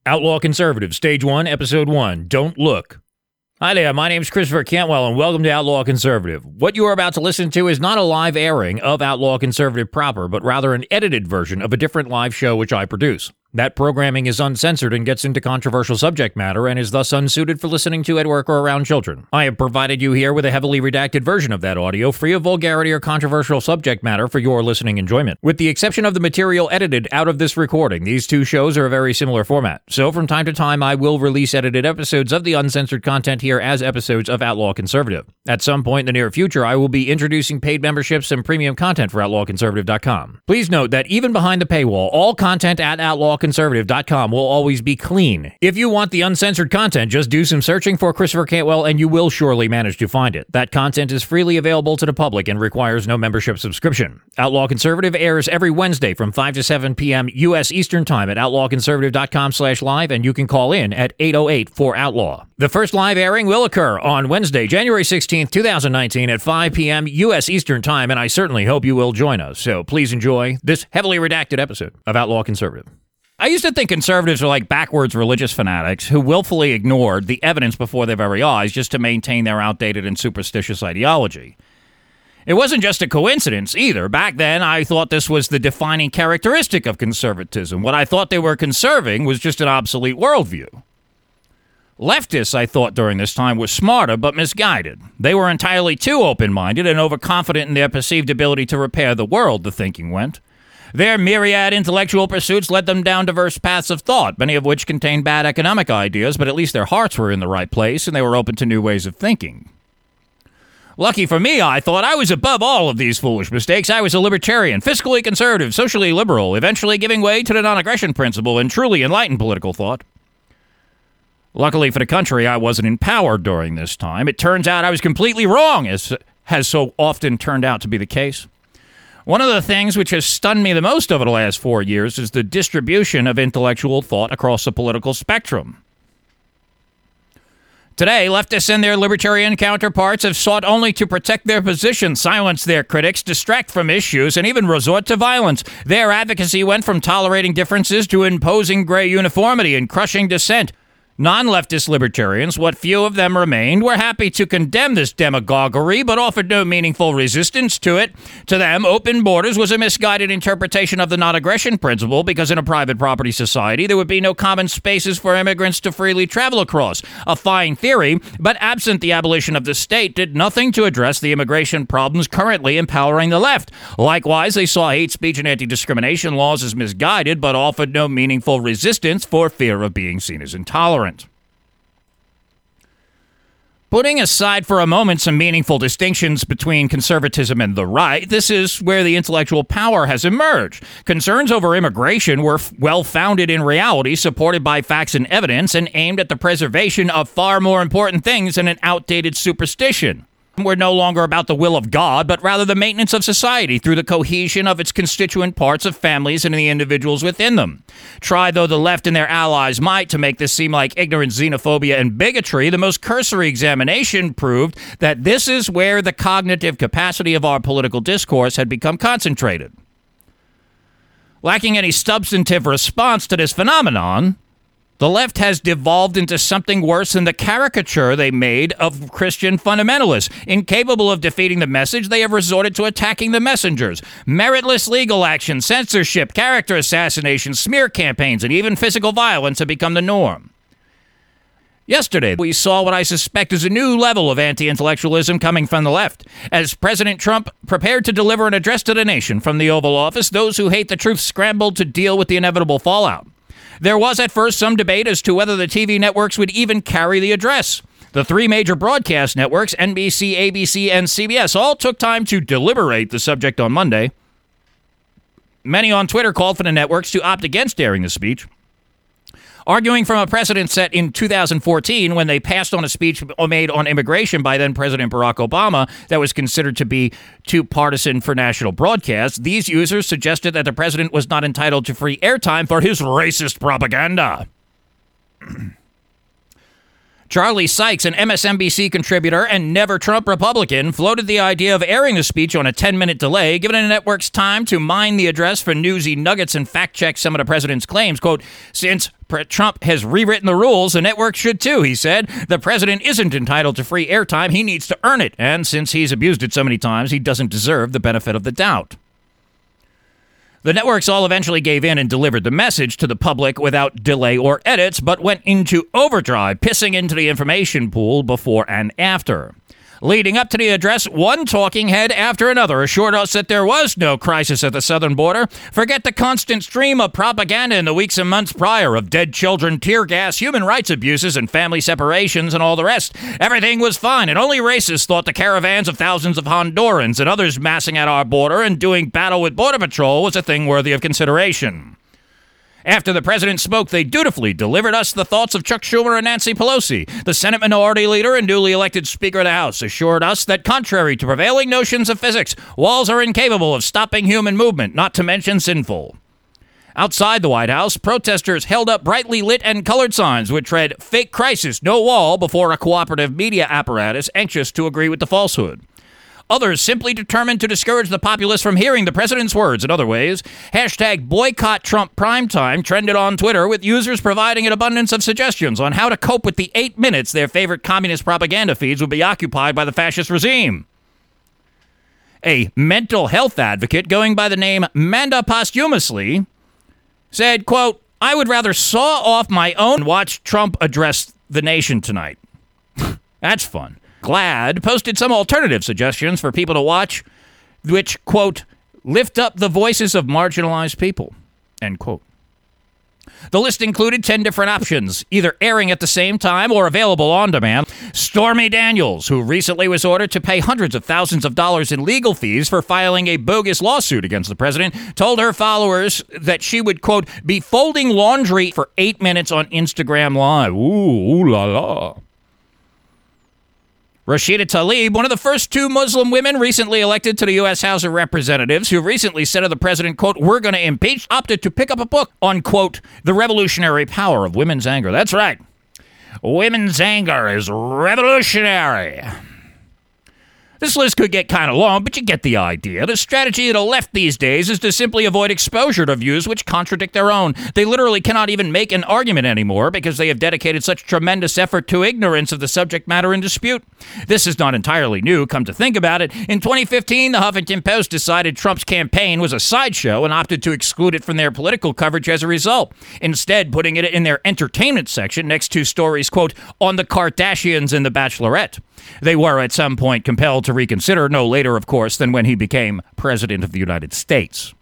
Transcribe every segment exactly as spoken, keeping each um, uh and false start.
Outlaw Conservative, Stage one, Episode one, Don't Look. Hi there, my name is Christopher Cantwell, and welcome to Outlaw Conservative. What you are about to listen to is not a live airing of Outlaw Conservative proper, but rather an edited version of a different live show which I produce. That programming is uncensored and gets into controversial subject matter and is thus unsuited for listening to at work or around children. I have provided you here with a heavily redacted version of that audio, free of vulgarity or controversial subject matter for your listening enjoyment. With the exception of the material edited out of this recording, these two shows are a very similar format. So from time to time, I will release edited episodes of the uncensored content here as episodes of Outlaw Conservative. At some point in the near future, I will be introducing paid memberships and premium content for outlaw conservative dot com. Please note that even behind the paywall, all content at outlaw conservative dot com will always be clean. If you want the uncensored content, just do some searching for Christopher Cantwell and you will surely manage to find it. That content is freely available to the public and requires no membership subscription. Outlaw Conservative airs every Wednesday from five to seven p.m. U S Eastern Time at outlaw conservative dot com slash live, and you can call in at eight oh eight four outlaw. The first live airing will occur on Wednesday, January sixteenth, twenty nineteen at five p.m. U S Eastern Time, and I certainly hope you will join us. So please enjoy this heavily redacted episode of Outlaw Conservative. I used to think conservatives are like backwards religious fanatics who willfully ignored the evidence before their very eyes just to maintain their outdated and superstitious ideology. It wasn't just a coincidence either. Back then, I thought this was the defining characteristic of conservatism. What I thought they were conserving was just an obsolete worldview. Leftists, I thought during this time, were smarter but misguided. They were entirely too open-minded and overconfident in their perceived ability to repair the world, the thinking went. Their myriad intellectual pursuits led them down diverse paths of thought, many of which contained bad economic ideas, but at least their hearts were in the right place and they were open to new ways of thinking. Lucky for me, I thought I was above all of these foolish mistakes. I was a libertarian, fiscally conservative, socially liberal, eventually giving way to the non-aggression principle and truly enlightened political thought. Luckily for the country, I wasn't in power during this time. It turns out I was completely wrong, as has so often turned out to be the case. One of the things which has stunned me the most over the last four years is the distribution of intellectual thought across the political spectrum. Today, leftists and their libertarian counterparts have sought only to protect their position, silence their critics, distract from issues, and even resort to violence. Their advocacy went from tolerating differences to imposing gray uniformity and crushing dissent. Non-leftist libertarians, what few of them remained, were happy to condemn this demagoguery, but offered no meaningful resistance to it. To them, open borders was a misguided interpretation of the non-aggression principle, because in a private property society, there would be no common spaces for immigrants to freely travel across. A fine theory, but absent the abolition of the state, did nothing to address the immigration problems currently empowering the left. Likewise, they saw hate speech and anti-discrimination laws as misguided, but offered no meaningful resistance for fear of being seen as intolerant. Putting aside for a moment some meaningful distinctions between conservatism and the right, this is where the intellectual power has emerged. Concerns over immigration were f- well-founded in reality, supported by facts and evidence, and aimed at the preservation of far more important things than an outdated superstition. We're no longer about the will of God, but rather the maintenance of society through the cohesion of its constituent parts of families and the individuals within them. Try, though the left and their allies might, to make this seem like ignorance, xenophobia, and bigotry, the most cursory examination proved that this is where the cognitive capacity of our political discourse had become concentrated. Lacking any substantive response to this phenomenon, the left has devolved into something worse than the caricature they made of Christian fundamentalists. Incapable of defeating the message, they have resorted to attacking the messengers. Meritless legal action, censorship, character assassination, smear campaigns, and even physical violence have become the norm. Yesterday, we saw what I suspect is a new level of anti-intellectualism coming from the left. As President Trump prepared to deliver an address to the nation from the Oval Office, those who hate the truth scrambled to deal with the inevitable fallout. There was at first some debate as to whether the T V networks would even carry the address. The three major broadcast networks, N B C, A B C, and C B S, all took time to deliberate the subject on Monday. Many on Twitter called for the networks to opt against airing the speech, arguing from a precedent set in two thousand fourteen when they passed on a speech made on immigration by then-President Barack Obama that was considered to be too partisan for national broadcast. These users suggested that the president was not entitled to free airtime for his racist propaganda. Charlie Sykes, an M S N B C contributor and never Trump Republican, floated the idea of airing the speech on a ten-minute delay, giving the network's time to mine the address for newsy nuggets and fact-check some of the president's claims. Quote, since Trump has rewritten the rules, the network should too, he said. The president isn't entitled to free airtime. He needs to earn it. And since he's abused it so many times, he doesn't deserve the benefit of the doubt. The networks all eventually gave in and delivered the message to the public without delay or edits, but went into overdrive, pissing into the information pool before and after. Leading up to the address, one talking head after another assured us that there was no crisis at the southern border. Forget the constant stream of propaganda in the weeks and months prior of dead children, tear gas, human rights abuses, and family separations, and all the rest. Everything was fine, and only racists thought the caravans of thousands of Hondurans and others massing at our border and doing battle with Border Patrol was a thing worthy of consideration. After the president spoke, they dutifully delivered us the thoughts of Chuck Schumer and Nancy Pelosi. The Senate Minority Leader and newly elected Speaker of the House assured us that contrary to prevailing notions of physics, walls are incapable of stopping human movement, not to mention sinful. Outside the White House, protesters held up brightly lit and colored signs which read, "Fake crisis, no wall," before a cooperative media apparatus anxious to agree with the falsehood. Others simply determined to discourage the populace from hearing the president's words in other ways. Hashtag boycott Trump primetime trended on Twitter, with users providing an abundance of suggestions on how to cope with the eight minutes their favorite communist propaganda feeds would be occupied by the fascist regime. A mental health advocate going by the name Manda Posthumously said, quote, I would rather saw off my own and watch Trump address the nation tonight. That's fun. GLAAD posted some alternative suggestions for people to watch, which, quote, lift up the voices of marginalized people, end quote. The list included ten different options, either airing at the same time or available on demand. Stormy Daniels, who recently was ordered to pay hundreds of thousands of dollars in legal fees for filing a bogus lawsuit against the president, told her followers that she would, quote, be folding laundry for eight minutes on Instagram Live. Ooh, ooh la la. Rashida Tlaib, one of the first two Muslim women recently elected to the U S House of Representatives, who recently said of the president, quote, we're going to impeach, opted to pick up a book on, quote, the revolutionary power of women's anger. That's right. Women's anger is revolutionary. This list could get kind of long, but you get the idea. The strategy of the left these days is to simply avoid exposure to views which contradict their own. They literally cannot even make an argument anymore because they have dedicated such tremendous effort to ignorance of the subject matter in dispute. This is not entirely new, come to think about it. In twenty fifteen, the Huffington Post decided Trump's campaign was a sideshow and opted to exclude it from their political coverage as a result, instead putting it in their entertainment section next to stories, quote, on the Kardashians and the Bachelorette. They were at some point compelled to reconsider, no later, of course, than when he became president of the United States.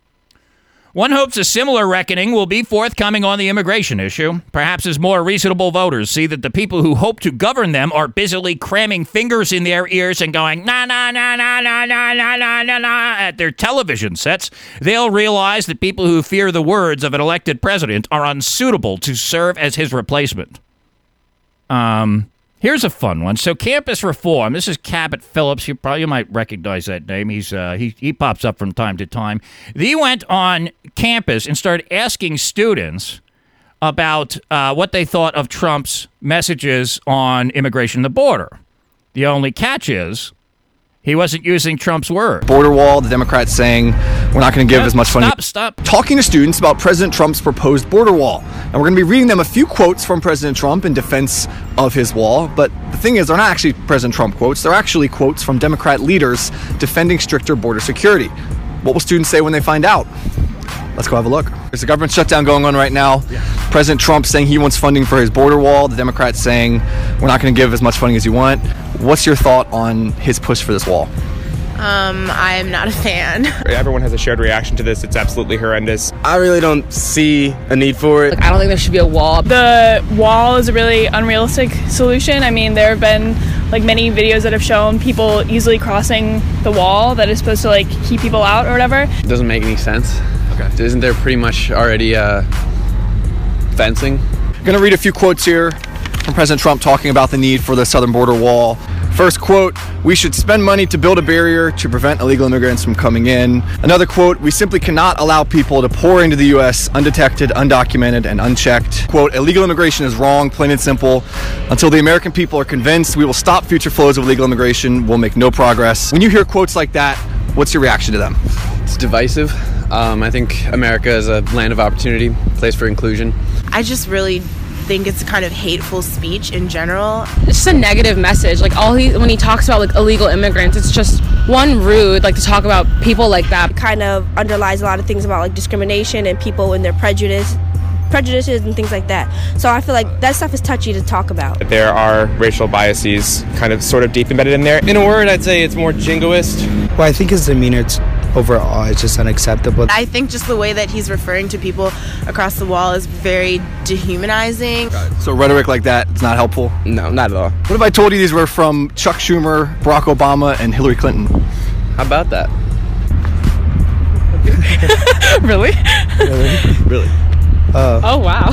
One hopes a similar reckoning will be forthcoming on the immigration issue, perhaps as more reasonable voters see that the people who hope to govern them are busily cramming fingers in their ears and going, na na na na na na na na na na at their television sets. They'll realize that people who fear the words of an elected president are unsuitable to serve as his replacement. Um... Here's a fun one. So campus reform. This is Cabot Phillips. You probably you might recognize that name. He's uh, he he pops up from time to time. He went on campus and started asking students about uh, what they thought of Trump's messages on immigration and the border. The only catch is he wasn't using Trump's word. Border wall, the Democrats saying we're not going to give stop, as much funding. Stop, stop. Talking to students about President Trump's proposed border wall. And we're going to be reading them a few quotes from President Trump in defense of his wall. But the thing is, they're not actually President Trump quotes. They're actually quotes from Democrat leaders defending stricter border security. What will students say when they find out? Let's go have a look. There's a government shutdown going on right now. Yeah. President Trump saying he wants funding for his border wall. The Democrats saying we're not going to give as much funding as you want. What's your thought on his push for this wall? Um, I'm not a fan. Everyone has a shared reaction to this. It's absolutely horrendous. I really don't see a need for it. Like, I don't think there should be a wall. The wall is a really unrealistic solution. I mean, there have been like many videos that have shown people easily crossing the wall that is supposed to like keep people out or whatever. It doesn't make any sense. Okay. Isn't there pretty much already uh, fencing? I'm going to read a few quotes here from President Trump talking about the need for the southern border wall. First quote, we should spend money to build a barrier to prevent illegal immigrants from coming in. Another quote, we simply cannot allow people to pour into the U S undetected, undocumented, and unchecked. Quote, illegal immigration is wrong, plain and simple. Until the American people are convinced we will stop future flows of illegal immigration, we'll make no progress. When you hear quotes like that, what's your reaction to them? It's divisive. Um, I think America is a land of opportunity, place for inclusion. I just really think it's kind of hateful speech in general. It's just a negative message. Like all he when he talks about like illegal immigrants, it's just one rude like to talk about people like that. It kind of underlies a lot of things about like discrimination and people and their prejudice prejudices and things like that. So I feel like that stuff is touchy to talk about. There are racial biases kind of sort of deep embedded in there. In a word, I'd say it's more jingoist. Well, I think his demeanor it's overall is just unacceptable. I think just the way that he's referring to people across the wall is very dehumanizing. So rhetoric like that is not helpful? No, not at all. What if I told you these were from Chuck Schumer, Barack Obama, and Hillary Clinton? How about that? Really? Really? Really? Uh, Oh wow.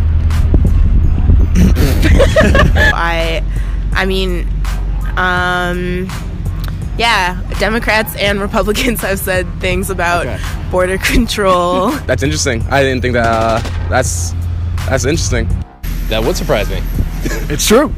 I, I mean, um, yeah, Democrats and Republicans have said things about Okay. border control. That's interesting. I didn't think that. Uh, that's that's interesting. That would surprise me. It's true.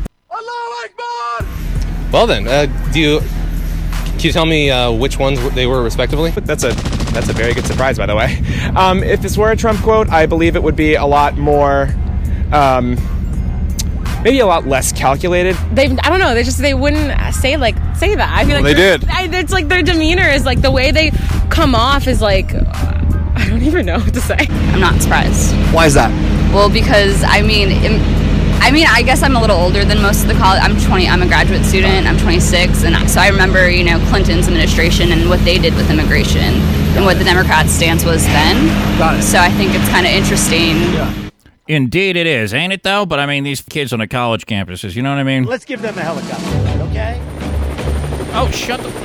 Well then, uh, do you can you tell me uh, which ones they were respectively? That's a that's a very good surprise, by the way. Um, if this were a Trump quote, I believe it would be a lot more, um, maybe a lot less calculated. They I don't know. They just they wouldn't say like say that. I feel Well, like they they're- did. I, it's like their demeanor is like the way they come off is like uh, I don't even know what to say. I'm not surprised. Why is that? Well, because I mean, im- I mean, I guess I'm a little older than most of the college. I'm twenty. I'm a graduate student. I'm twenty-six, and I- so I remember, you know, Clinton's administration and what they did with immigration and what the Democrats' stance was then. Got it. So I think it's kind of interesting. Indeed it is, ain't it, though? But, I mean, these kids on the college campuses, you know what I mean? Let's give them a helicopter, okay? Oh, shut the...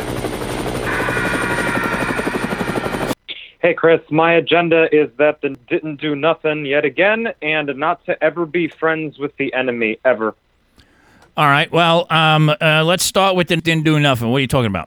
Hey, Chris, my agenda is that the didn't do nothing yet again and not to ever be friends with the enemy, ever. All right, well, um, uh, let's start with the didn't do nothing. What are you talking about?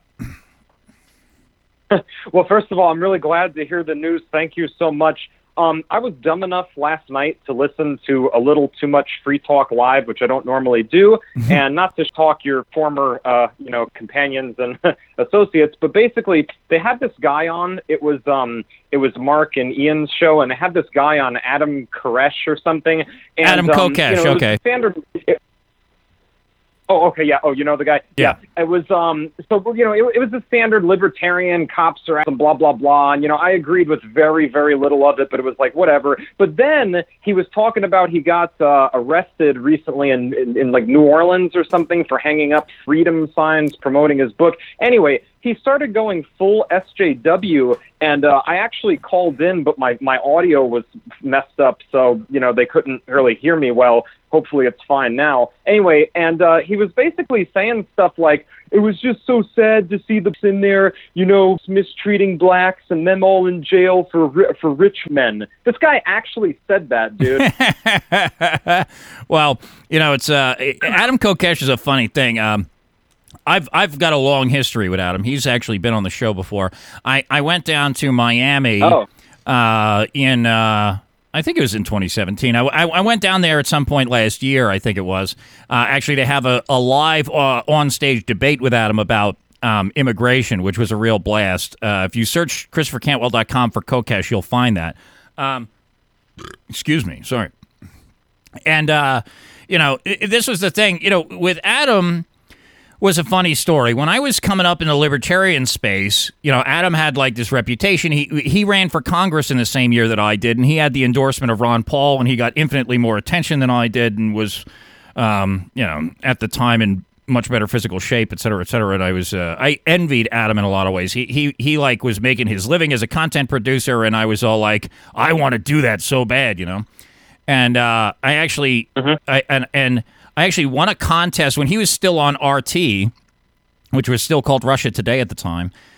Well, first of all, I'm really glad to hear the news. Thank you so much. Um, I was dumb enough last night to listen to a little too much Free Talk Live, which I don't normally do, and not to talk your former, uh, you know, companions and associates, but basically they had this guy on. It was um, it was Mark and Ian's show, and they had this guy on, Adam Koresh or something. And, Adam um, Kokesh, you know, it was okay. Standard. It, Oh, okay, yeah. Oh, you know the guy? Yeah. yeah. It was, um, so, you know, it, it was the standard libertarian cops are and blah, blah, blah. And, you know, I agreed with very, very little of it, but it was like, whatever. But then he was talking about he got uh, arrested recently in, in, in, like, New Orleans or something for hanging up freedom signs promoting his book. Anyway, he started going full S J W, and uh, I actually called in, but my, my audio was messed up, so, you know, they couldn't really hear me well. Hopefully it's fine now. Anyway, and uh, he was basically saying stuff like, it was just so sad to see them in there, you know, mistreating blacks and them all in jail for ri- for rich men. This guy actually said that, dude. Well, you know, it's uh, Adam Kokesh is a funny thing. Um, I've I've got a long history with Adam. He's actually been on the show before. I, I went down to Miami Oh. uh, in, uh, I think it was in twenty seventeen. I, I, I went down there at some point last year, I think it was, uh, actually to have a, a live uh, on-stage debate with Adam about um, immigration, which was a real blast. Uh, if you search Christopher Cantwell dot com for Kokesh, you'll find that. Um, excuse me, sorry. And, uh, you know, i- this was the thing, you know, with Adam was a funny story. When I was coming up in the libertarian space, you know, Adam had like this reputation. He he ran for Congress in the same year that I did, and he had the endorsement of Ron Paul, and he got infinitely more attention than I did, and was, um, you know, at the time in much better physical shape, et cetera, et cetera. And I was, uh, I envied Adam in a lot of ways. He he he like was making his living as a content producer, and I was all like, I want to do that so bad, you know. And uh, I actually, I and and. I actually won a contest when he was still on R T, which was still called Russia Today at the time.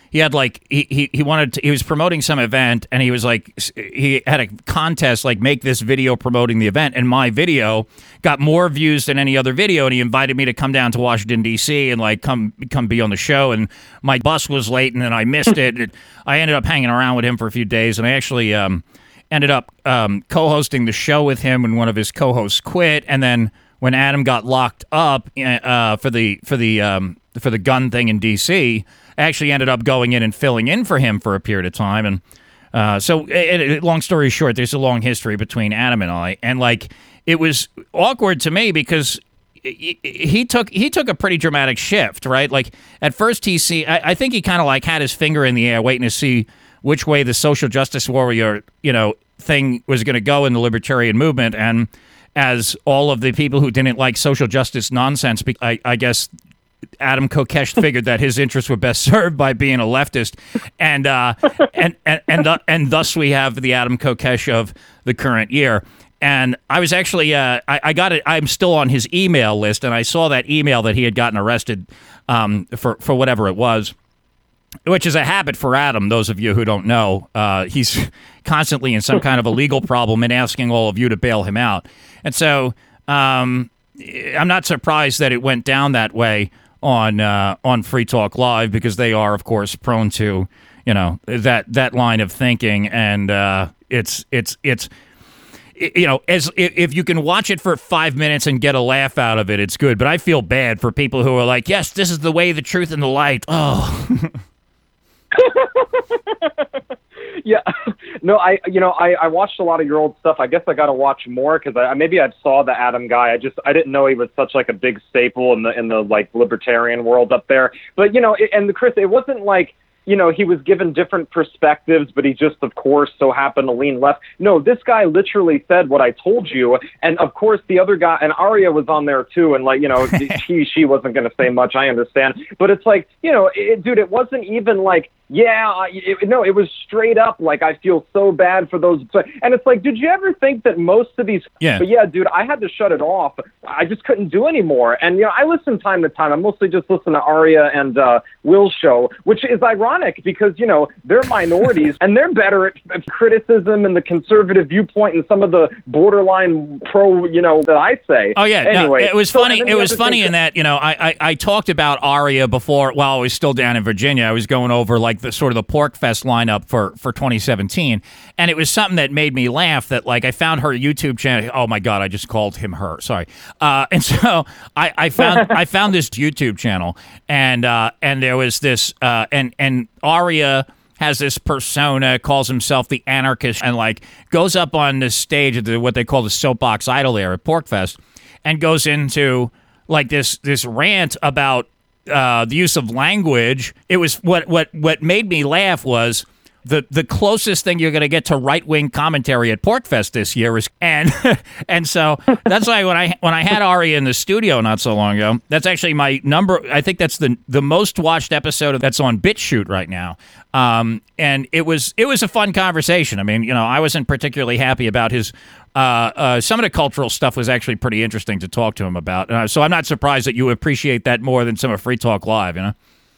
he had like he, he he wanted to, he was promoting some event, and he was like he had a contest like make this video promoting the event, and my video got more views than any other video, and he invited me to come down to Washington D C and like come come be on the show, and my bus was late and then I missed it. And I ended up hanging around with him for a few days, and I actually um ended up um co-hosting the show with him when one of his co-hosts quit, and then when Adam got locked up uh for the for the um for the gun thing in D C, I actually ended up going in and filling in for him for a period of time. And uh, so, it, it, long story short, there's a long history between Adam and I. And, like, it was awkward to me because he, he took he took a pretty dramatic shift, right? Like, at first he see, I, I think he kind of, like, had his finger in the air waiting to see which way the social justice warrior, you know, thing was going to go in the libertarian movement. And as all of the people who didn't like social justice nonsense, I, I guess... Adam Kokesh figured that his interests were best served by being a leftist, and uh, and and and, th- and thus we have the Adam Kokesh of the current year. And I was actually uh, I, I got it. I'm still on his email list, and I saw that email that he had gotten arrested um, for for whatever it was, which is a habit for Adam. Those of you who don't know, uh, he's constantly in some kind of a legal problem and asking all of you to bail him out. And so um, I'm not surprised that it went down that way on uh, on Free Talk Live, because they are, of course, prone to, you know, that that line of thinking, and uh, it's it's it's you know, as if you can watch it for five minutes and get a laugh out of it, it's good. But I feel bad for people who are like, yes, this is the way, the truth, and the light. Oh. Yeah, no, I, you know, I, I watched a lot of your old stuff. I guess I got to watch more because I maybe I saw the Adam guy. I just I didn't know he was such like a big staple in the in the like libertarian world up there. But you know, it, and Chris, it wasn't like, you know, he was given different perspectives, but he just, of course, so happened to lean left. No, this guy literally said what I told you. And, of course, the other guy, and Arya was on there, too. And, like, you know, she, she wasn't going to say much, I understand. But it's like, you know, it, dude, it wasn't even like, yeah, it, no, it was straight up like, I feel so bad for those. And it's like, did you ever think that most of these, yeah, but yeah, dude, I had to shut it off. I just couldn't do anymore. And, you know, I listen time to time. I mostly just listen to Arya and uh, Will's show, which is ironic because, you know, they're minorities and they're better at, at criticism and the conservative viewpoint and some of the borderline pro, you know, that I say. Oh, yeah. Anyway, no, it was so, funny. It was funny in that, you know, I, I, I talked about Arya before while I was still down in Virginia. I was going over like the sort of the Pork Fest lineup for, for twenty seventeen. And it was something that made me laugh that like I found her YouTube channel. Oh, my God. I just called him her. Sorry. Uh, and so I, I found I found this YouTube channel and uh, and there was this uh, and and Arya has this persona, calls himself the anarchist, and like goes up on this stage at the, what they call the soapbox idol there at Porkfest, and goes into like this this rant about uh, the use of language. It was what what what made me laugh was the the closest thing you're going to get to right wing commentary at Porkfest this year is and and so that's why when I when I had Arya in the studio not so long ago, that's actually my number. I think that's the the most watched episode of, that's on BitChute right now. Um, and it was it was a fun conversation. I mean, you know, I wasn't particularly happy about his. Uh, uh, some of the cultural stuff was actually pretty interesting to talk to him about. Uh, so I'm not surprised that you appreciate that more than some of Free Talk Live. You know.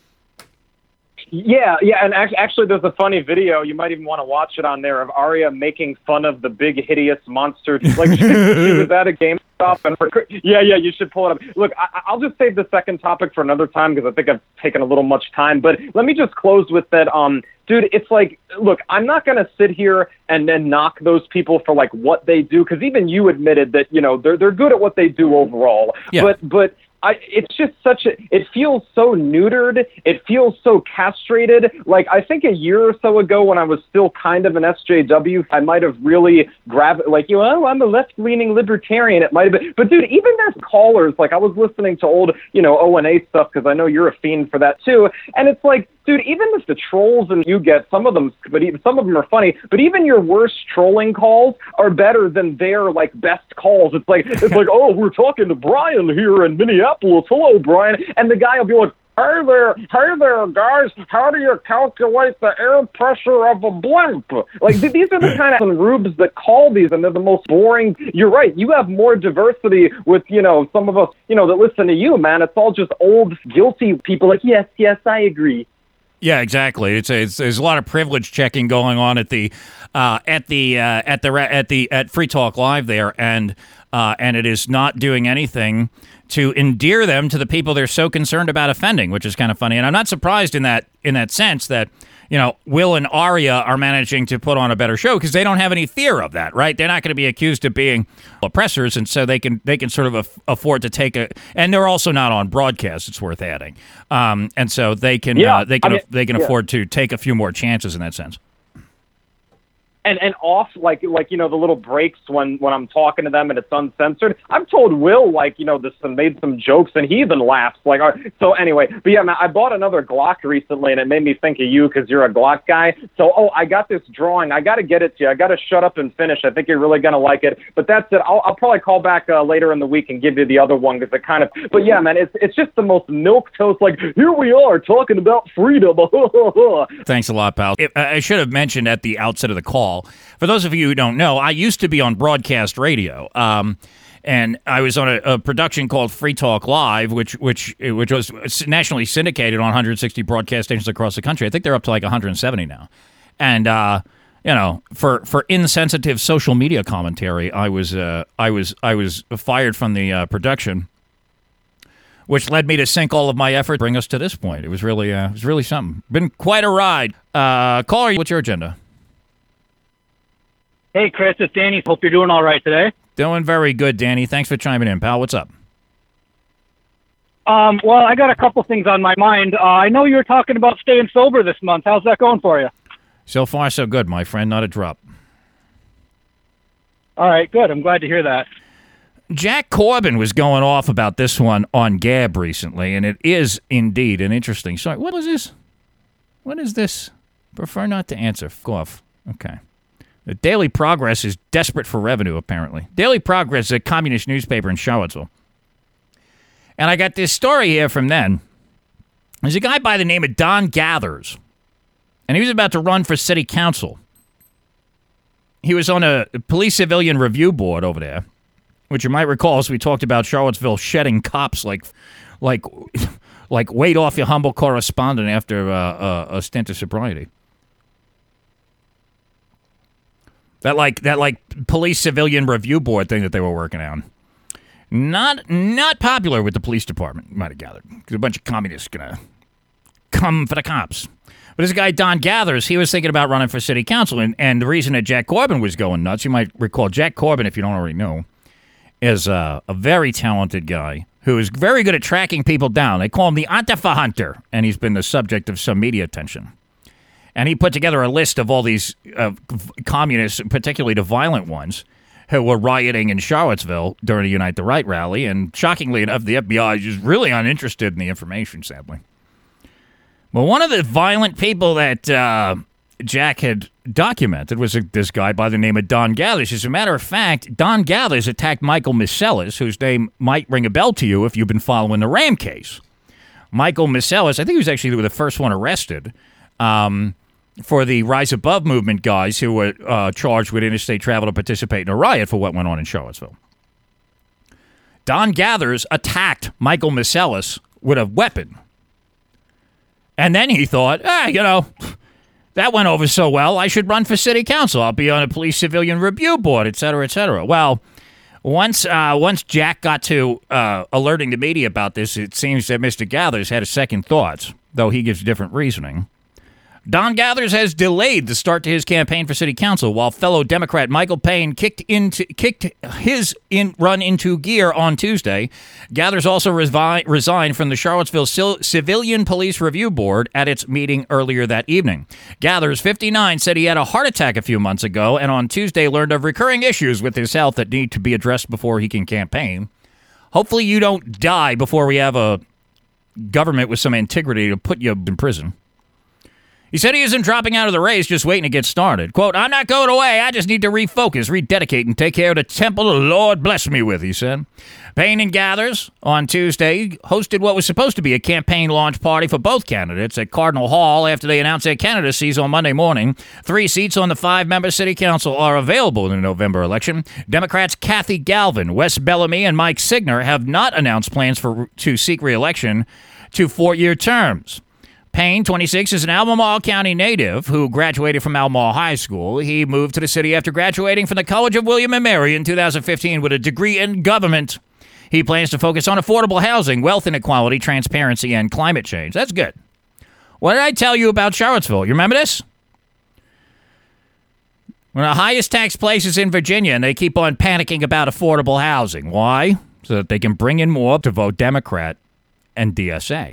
Yeah, yeah, and actually there's a funny video, you might even want to watch it on there, of Arya making fun of the big, hideous monster. Like, she, she was at a GameStop, and her, yeah, yeah, you should pull it up. Look, I, I'll just save the second topic for another time, because I think I've taken a little much time, but let me just close with that. Um, dude, it's like, look, I'm not going to sit here and then knock those people for, like, what they do, because even you admitted that, you know, they're, they're good at what they do overall, yeah. but, but, I, it's just such a, it feels so neutered. It feels so castrated. Like, I think a year or so ago when I was still kind of an S J W, I might have really grabbed, like, you know, oh, I'm a left-leaning libertarian. It might have been, but dude, even as callers, like I was listening to old, you know, O N A stuff because I know you're a fiend for that too. And it's like, dude, even if the trolls and you get, some of them, but even, some of them are funny, but even your worst trolling calls are better than their, like, best calls. It's like, it's like, oh, we're talking to Brian here in Minneapolis. Hello, Brian. And the guy will be like, hey there, hey there, guys. How do you calculate the air pressure of a blimp? Like, th- these are the kind of rubes that call these, and they're the most boring. You're right. You have more diversity with, you know, some of us, you know, that listen to you, man. It's all just old, guilty people like, yes, yes, I agree. Yeah, exactly. It's, a, it's there's a lot of privilege checking going on at the uh, at the uh, at the at the at Free Talk Live there, and uh, and it is not doing anything to endear them to the people they're so concerned about offending, which is kind of funny. And I'm not surprised in that in that sense that, you know, Will and Aria are managing to put on a better show because they don't have any fear of that, right? They're not going to be accused of being oppressors, and so they can they can sort of af- afford to take a. And they're also not on broadcast. It's worth adding, um, and so they can Yeah, uh, they can I mean, they can yeah. afford to take a few more chances in that sense. And and off like like you know the little breaks when when I'm talking to them and it's uncensored. I've told Will like you know this and made some jokes and he even laughs like all right. So anyway, but yeah, man, I bought another Glock recently and it made me think of you because you're a Glock guy. So oh, I got this drawing. I got to get it to you. I got to shut up and finish. I think you're really gonna like it. But that's it. I'll, I'll probably call back uh, later in the week and give you the other one because it kind of. But yeah, man, it's it's just the most milquetoast. Like here we are talking about freedom. Thanks a lot, pal. It, I should have mentioned at the outset of the call, for those of you who don't know, I used to be on broadcast radio, um, and I was on a, a production called Free Talk Live, which which which was nationally syndicated on one hundred sixty broadcast stations across the country. I think they're up to like one hundred seventy now. And uh, you know, for, for insensitive social media commentary, I was uh, I was I was fired from the uh, production, which led me to sink all of my effort to bring us to this point. It was really uh, it was really something. Been quite a ride. Uh, caller, what's your agenda? Hey, Chris, it's Danny. Hope you're doing all right today. Doing very good, Danny. Thanks for chiming in, pal. What's up? Um, well, I got a couple things on my mind. Uh, I know you were talking about staying sober this month. How's that going for you? So far, so good, my friend. Not a drop. All right, good. I'm glad to hear that. Jack Corbin was going off about this one on Gab recently, and it is indeed an interesting story. What is this? What is this? Prefer not to answer. Go off. Okay. The Daily Progress is desperate for revenue, apparently. Daily Progress is a communist newspaper in Charlottesville. And I got this story here from then. There's a guy by the name of Don Gathers, and he was about to run for city council. He was on a police civilian review board over there, which you might recall as we talked about Charlottesville shedding cops like like, like weight off your humble correspondent after uh, uh, a stint of sobriety. That like that like police civilian review board thing that they were working on. Not not popular with the police department, you might have gathered. Because a bunch of communists gonna come for the cops. But this guy, Don Gathers, he was thinking about running for city council. And, and the reason that Jack Corbin was going nuts, you might recall Jack Corbin, if you don't already know, is uh, a very talented guy who is very good at tracking people down. They call him the Antifa Hunter, and he's been the subject of some media attention. And he put together a list of all these uh, communists, particularly the violent ones, who were rioting in Charlottesville during the Unite the Right rally. And shockingly enough, the F B I is just really uninterested in the information, sadly. Well, one of the violent people that uh, Jack had documented was a, this guy by the name of Don Gathers. As a matter of fact, Don Gathers attacked Michael Miselis, whose name might ring a bell to you if you've been following the Ram case. Michael Miselis, I think he was actually the first one arrested. Um... for the Rise Above movement guys who were uh, charged with interstate travel to participate in a riot for what went on in Charlottesville. Don Gathers attacked Michael Miselis with a weapon. And then he thought, ah, you know, that went over so well, I should run for city council. I'll be on a police civilian review board, et cetera, et cetera. Well, once uh, once Jack got to uh, alerting the media about this, it seems that Mister Gathers had a second thoughts, though he gives different reasoning. Don Gathers has delayed the start to his campaign for city council, while fellow Democrat Michael Payne kicked into kicked his in, run into gear on Tuesday. Gathers also revi- resigned from the Charlottesville Cil- Civilian Police Review Board at its meeting earlier that evening. Gathers, fifty-nine, said he had a heart attack a few months ago, and on Tuesday learned of recurring issues with his health that need to be addressed before he can campaign. Hopefully you don't die before we have a government with some integrity to put you in prison. He said he isn't dropping out of the race, just waiting to get started. Quote, I'm not going away. I just need to refocus, rededicate, and take care of the temple the Lord blessed me with, he said. Payne and Gathers on Tuesday hosted what was supposed to be a campaign launch party for both candidates at Cardinal Hall after they announced their candidacies on Monday morning. Three seats on the five-member city council are available in the November election. Democrats Kathy Galvin, Wes Bellamy, and Mike Signer have not announced plans for to seek re-election to four-year terms. Payne, twenty-six, is an Albemarle County native who graduated from Albemarle High School. He moved to the city after graduating from the College of William and Mary in two thousand fifteen with a degree in government. He plans to focus on affordable housing, wealth inequality, transparency, and climate change. That's good. What did I tell you about Charlottesville? You remember this? One of the highest tax places in Virginia, and they keep on panicking about affordable housing. Why? So that they can bring in more to vote Democrat and D S A.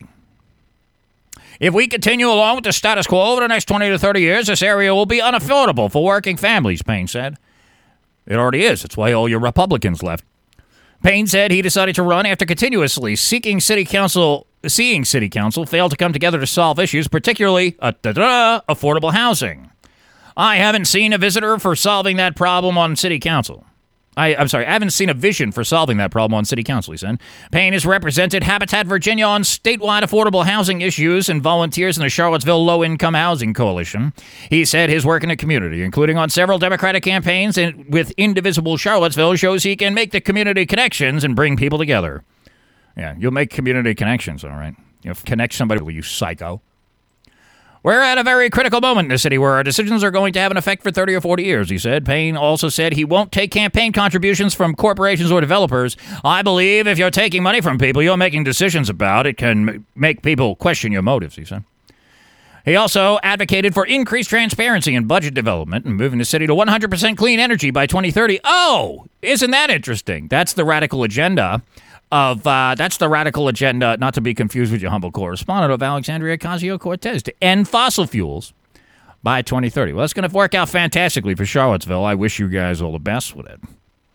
If we continue along with the status quo over the next twenty to thirty years, this area will be unaffordable for working families, Payne said. It already is. That's why all your Republicans left. Payne said he decided to run after continuously seeking city council, seeing city council failed to come together to solve issues, particularly uh, affordable housing. I haven't seen a visitor for solving that problem on city council. I, I'm sorry, I haven't seen a vision for solving that problem on city council, he said. Payne has represented Habitat Virginia on statewide affordable housing issues and volunteers in the Charlottesville Low-Income Housing Coalition. He said his work in the community, including on several Democratic campaigns and with Indivisible Charlottesville, shows he can make the community connections and bring people together. Yeah, you'll make community connections, all right? You know, connect somebody, you psycho. We're at a very critical moment in the city where our decisions are going to have an effect for thirty or forty years, he said. Payne also said he won't take campaign contributions from corporations or developers. I believe if you're taking money from people you're making decisions about, it can m- make people question your motives, he said. He also advocated for increased transparency in budget development and moving the city to one hundred percent clean energy by twenty thirty. Oh, isn't that interesting? That's the radical agenda. Of uh, that's the radical agenda, not to be confused with your humble correspondent, of Alexandria Ocasio-Cortez, to end fossil fuels by twenty thirty. Well, that's going to work out fantastically for Charlottesville. I wish you guys all the best with it.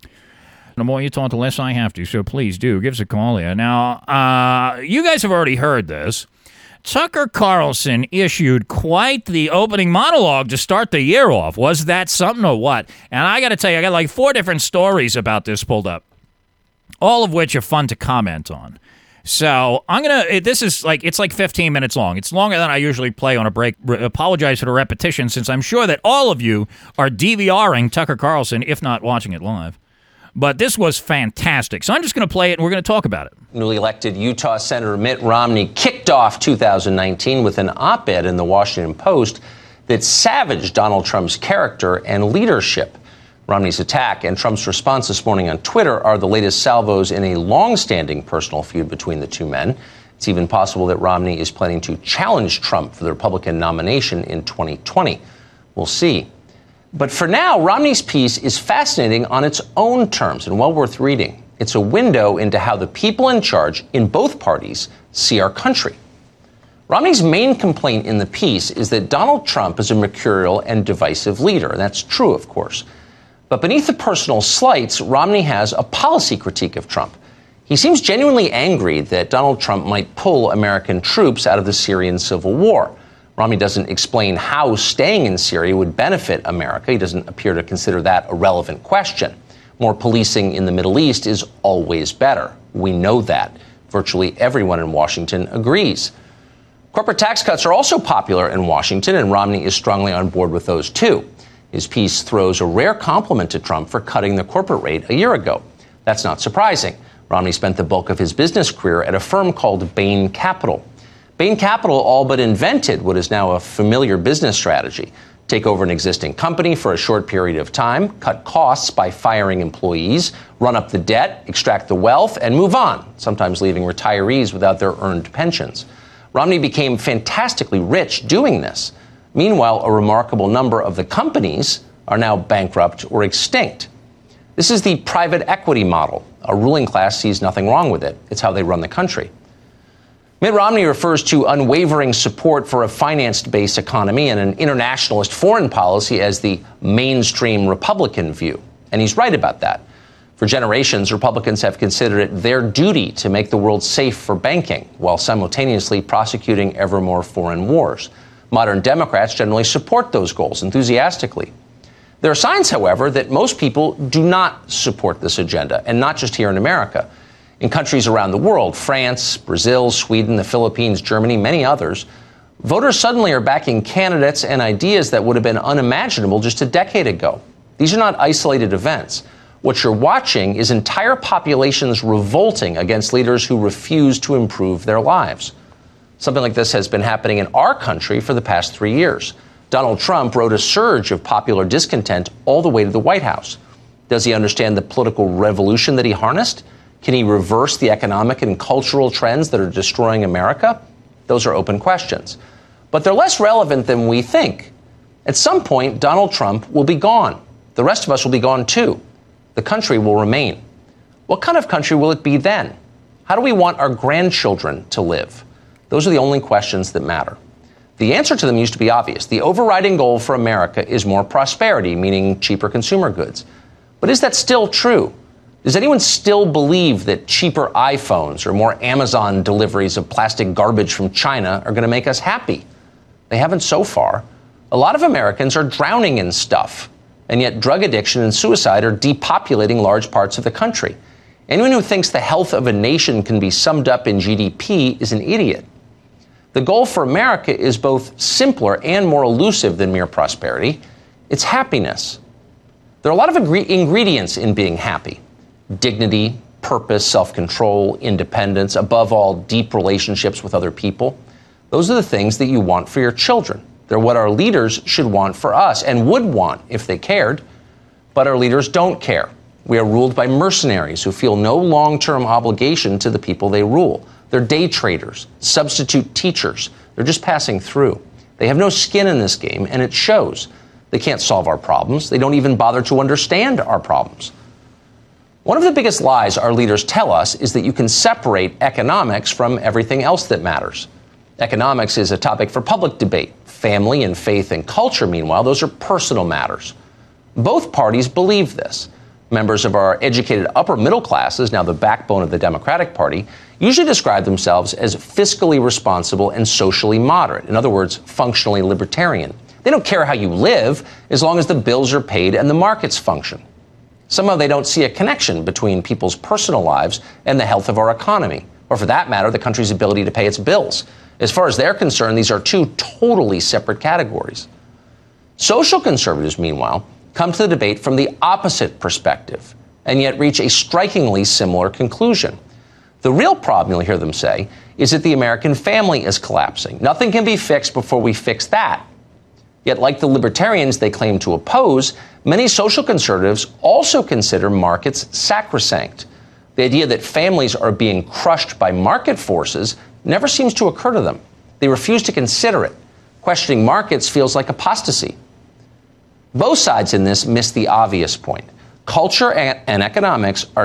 The more you talk, the less I have to, so please do. Give us a call here. Now, uh, you guys have already heard this. Tucker Carlson issued quite the opening monologue to start the year off. Was that something or what? And I got to tell you, I got like four different stories about this pulled up, all of which are fun to comment on. So I'm going to, this is like, it's like fifteen minutes long. It's longer than I usually play on a break. Re- apologize for the repetition, since I'm sure that all of you are DVRing Tucker Carlson, if not watching it live. But this was fantastic. So I'm just going to play it and we're going to talk about it. Newly elected Utah Senator Mitt Romney kicked off two thousand nineteen with an op-ed in the Washington Post that savaged Donald Trump's character and leadership. Romney's attack and Trump's response this morning on Twitter are the latest salvos in a long-standing personal feud between the two men. It's even possible that Romney is planning to challenge Trump for the Republican nomination in twenty twenty. We'll see. But for now, Romney's piece is fascinating on its own terms and well worth reading. It's a window into how the people in charge in both parties see our country. Romney's main complaint in the piece is that Donald Trump is a mercurial and divisive leader, and that's true, of course. But beneath the personal slights, Romney has a policy critique of Trump. He seems genuinely angry that Donald Trump might pull American troops out of the Syrian civil war. Romney doesn't explain how staying in Syria would benefit America. He doesn't appear to consider that a relevant question. More policing in the Middle East is always better. We know that. Virtually everyone in Washington agrees. Corporate tax cuts are also popular in Washington, and Romney is strongly on board with those too. His piece throws a rare compliment to Trump for cutting the corporate rate a year ago. That's not surprising. Romney spent the bulk of his business career at a firm called Bain Capital. Bain Capital all but invented what is now a familiar business strategy: take over an existing company for a short period of time, cut costs by firing employees, run up the debt, extract the wealth, and move on, sometimes leaving retirees without their earned pensions. Romney became fantastically rich doing this. Meanwhile, a remarkable number of the companies are now bankrupt or extinct. This is the private equity model. A ruling class sees nothing wrong with it. It's how they run the country. Mitt Romney refers to unwavering support for a finance-based economy and an internationalist foreign policy as the mainstream Republican view. And he's right about that. For generations, Republicans have considered it their duty to make the world safe for banking, while simultaneously prosecuting ever more foreign wars. Modern Democrats generally support those goals enthusiastically. There are signs, however, that most people do not support this agenda, and not just here in America. In countries around the world, France, Brazil, Sweden, the Philippines, Germany, many others, voters suddenly are backing candidates and ideas that would have been unimaginable just a decade ago. These are not isolated events. What you're watching is entire populations revolting against leaders who refuse to improve their lives. Something like this has been happening in our country for the past three years. Donald Trump rode a surge of popular discontent all the way to the White House. Does he understand the political revolution that he harnessed? Can he reverse the economic and cultural trends that are destroying America? Those are open questions. But they're less relevant than we think. At some point, Donald Trump will be gone. The rest of us will be gone too. The country will remain. What kind of country will it be then? How do we want our grandchildren to live? Those are the only questions that matter. The answer to them used to be obvious. The overriding goal for America is more prosperity, meaning cheaper consumer goods. But is that still true? Does anyone still believe that cheaper iPhones or more Amazon deliveries of plastic garbage from China are going to make us happy? They haven't so far. A lot of Americans are drowning in stuff, and yet drug addiction and suicide are depopulating large parts of the country. Anyone who thinks the health of a nation can be summed up in G D P is an idiot. The goal for America is both simpler and more elusive than mere prosperity. It's happiness. There are a lot of ingre- ingredients in being happy. Dignity, purpose, self-control, independence, above all, deep relationships with other people. Those are the things that you want for your children. They're what our leaders should want for us and would want if they cared. But our leaders don't care. We are ruled by mercenaries who feel no long-term obligation to the people they rule. They're day traders, substitute teachers. They're just passing through. They have no skin in this game, and it shows. They can't solve our problems. They don't even bother to understand our problems. One of the biggest lies our leaders tell us is that you can separate economics from everything else that matters. Economics is a topic for public debate. Family and faith and culture, meanwhile, those are personal matters. Both parties believe this. Members of our educated upper middle classes, now the backbone of the Democratic Party, usually describe themselves as fiscally responsible and socially moderate. In other words, functionally libertarian. They don't care how you live as long as the bills are paid and the markets function. Somehow they don't see a connection between people's personal lives and the health of our economy, or for that matter, the country's ability to pay its bills. As far as they're concerned, these are two totally separate categories. Social conservatives, meanwhile, come to the debate from the opposite perspective, and yet reach a strikingly similar conclusion. The real problem, you'll hear them say, is that the American family is collapsing. Nothing can be fixed before we fix that. Yet, like the libertarians they claim to oppose, many social conservatives also consider markets sacrosanct. The idea that families are being crushed by market forces never seems to occur to them. They refuse to consider it. Questioning markets feels like apostasy. Both sides in this miss the obvious point. Culture and economics are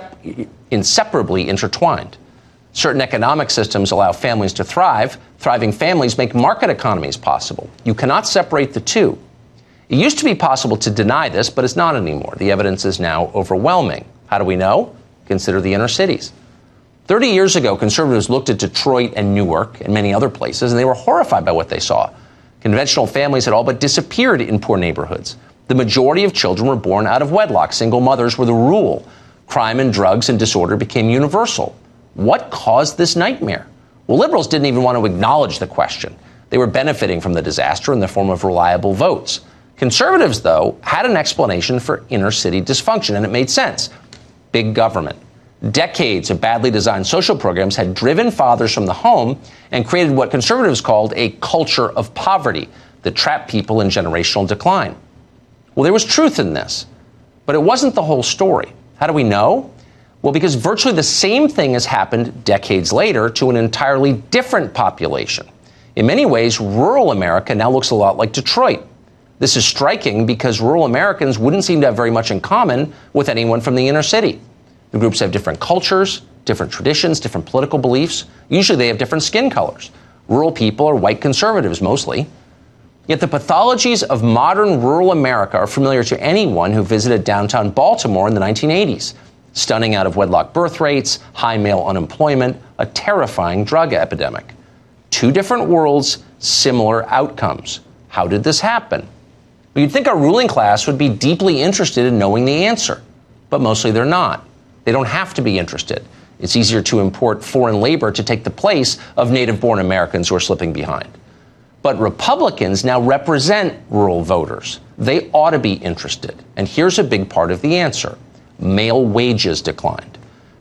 inseparably intertwined. Certain economic systems allow families to thrive. Thriving families make market economies possible. You cannot separate the two. It used to be possible to deny this, but it's not anymore. The evidence is now overwhelming. How do we know? Consider the inner cities. Thirty years ago, conservatives looked at Detroit and Newark and many other places, and they were horrified by what they saw. Conventional families had all but disappeared in poor neighborhoods. The majority of children were born out of wedlock. Single mothers were the rule. Crime and drugs and disorder became universal. What caused this nightmare? Well, liberals didn't even want to acknowledge the question. They were benefiting from the disaster in the form of reliable votes. Conservatives, though, had an explanation for inner city dysfunction, and it made sense. Big government. Decades of badly designed social programs had driven fathers from the home and created what conservatives called a culture of poverty that trapped people in generational decline. Well, there was truth in this, but it wasn't the whole story. How do we know? Well, because virtually the same thing has happened decades later to an entirely different population. In many ways, rural America now looks a lot like Detroit. This is striking because rural Americans wouldn't seem to have very much in common with anyone from the inner city. The groups have different cultures, different traditions, different political beliefs. Usually they have different skin colors. Rural people are white conservatives mostly. Yet the pathologies of modern rural America are familiar to anyone who visited downtown Baltimore in the nineteen eighties. Stunning out-of-wedlock birth rates, high male unemployment, a terrifying drug epidemic. Two different worlds, similar outcomes. How did this happen? Well, you'd think our ruling class would be deeply interested in knowing the answer, but mostly they're not. They don't have to be interested. It's easier to import foreign labor to take the place of native-born Americans who are slipping behind. But Republicans now represent rural voters. They ought to be interested. And here's a big part of the answer. Male wages declined.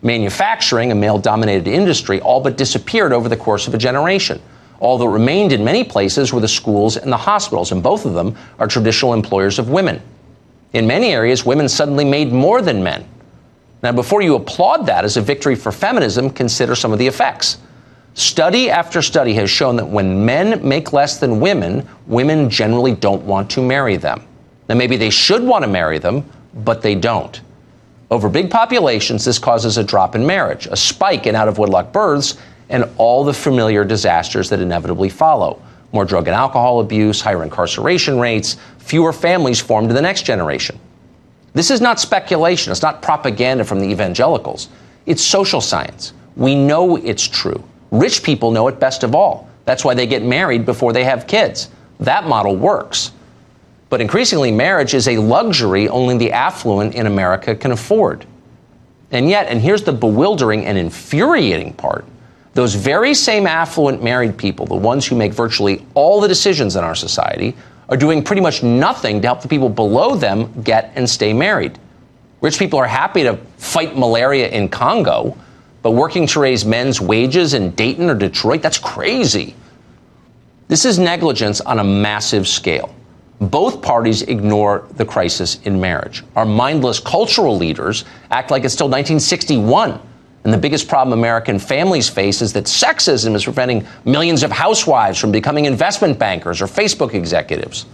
Manufacturing, a male-dominated industry, all but disappeared over the course of a generation. All that remained in many places were the schools and the hospitals, and both of them are traditional employers of women. In many areas, women suddenly made more than men. Now, before you applaud that as a victory for feminism, consider some of the effects. Study after study has shown that when men make less than women, women generally don't want to marry them. Now, maybe they should want to marry them, but they don't. Over big populations, this causes a drop in marriage, a spike in out-of-wedlock births, and all the familiar disasters that inevitably follow. More drug and alcohol abuse, higher incarceration rates, fewer families formed in the next generation. This is not speculation. It's not propaganda from the evangelicals. It's social science. We know it's true. Rich people know it best of all. That's why they get married before they have kids. That model works. But increasingly, marriage is a luxury only the affluent in America can afford. And yet, and here's the bewildering and infuriating part, those very same affluent married people, the ones who make virtually all the decisions in our society, are doing pretty much nothing to help the people below them get and stay married. Rich people are happy to fight malaria in Congo, but working to raise men's wages in Dayton or Detroit, that's crazy. This is negligence on a massive scale. Both parties ignore the crisis in marriage. Our mindless cultural leaders act like it's still nineteen sixty-one. And the biggest problem American families face is that sexism is preventing millions of housewives from becoming investment bankers or Facebook executives.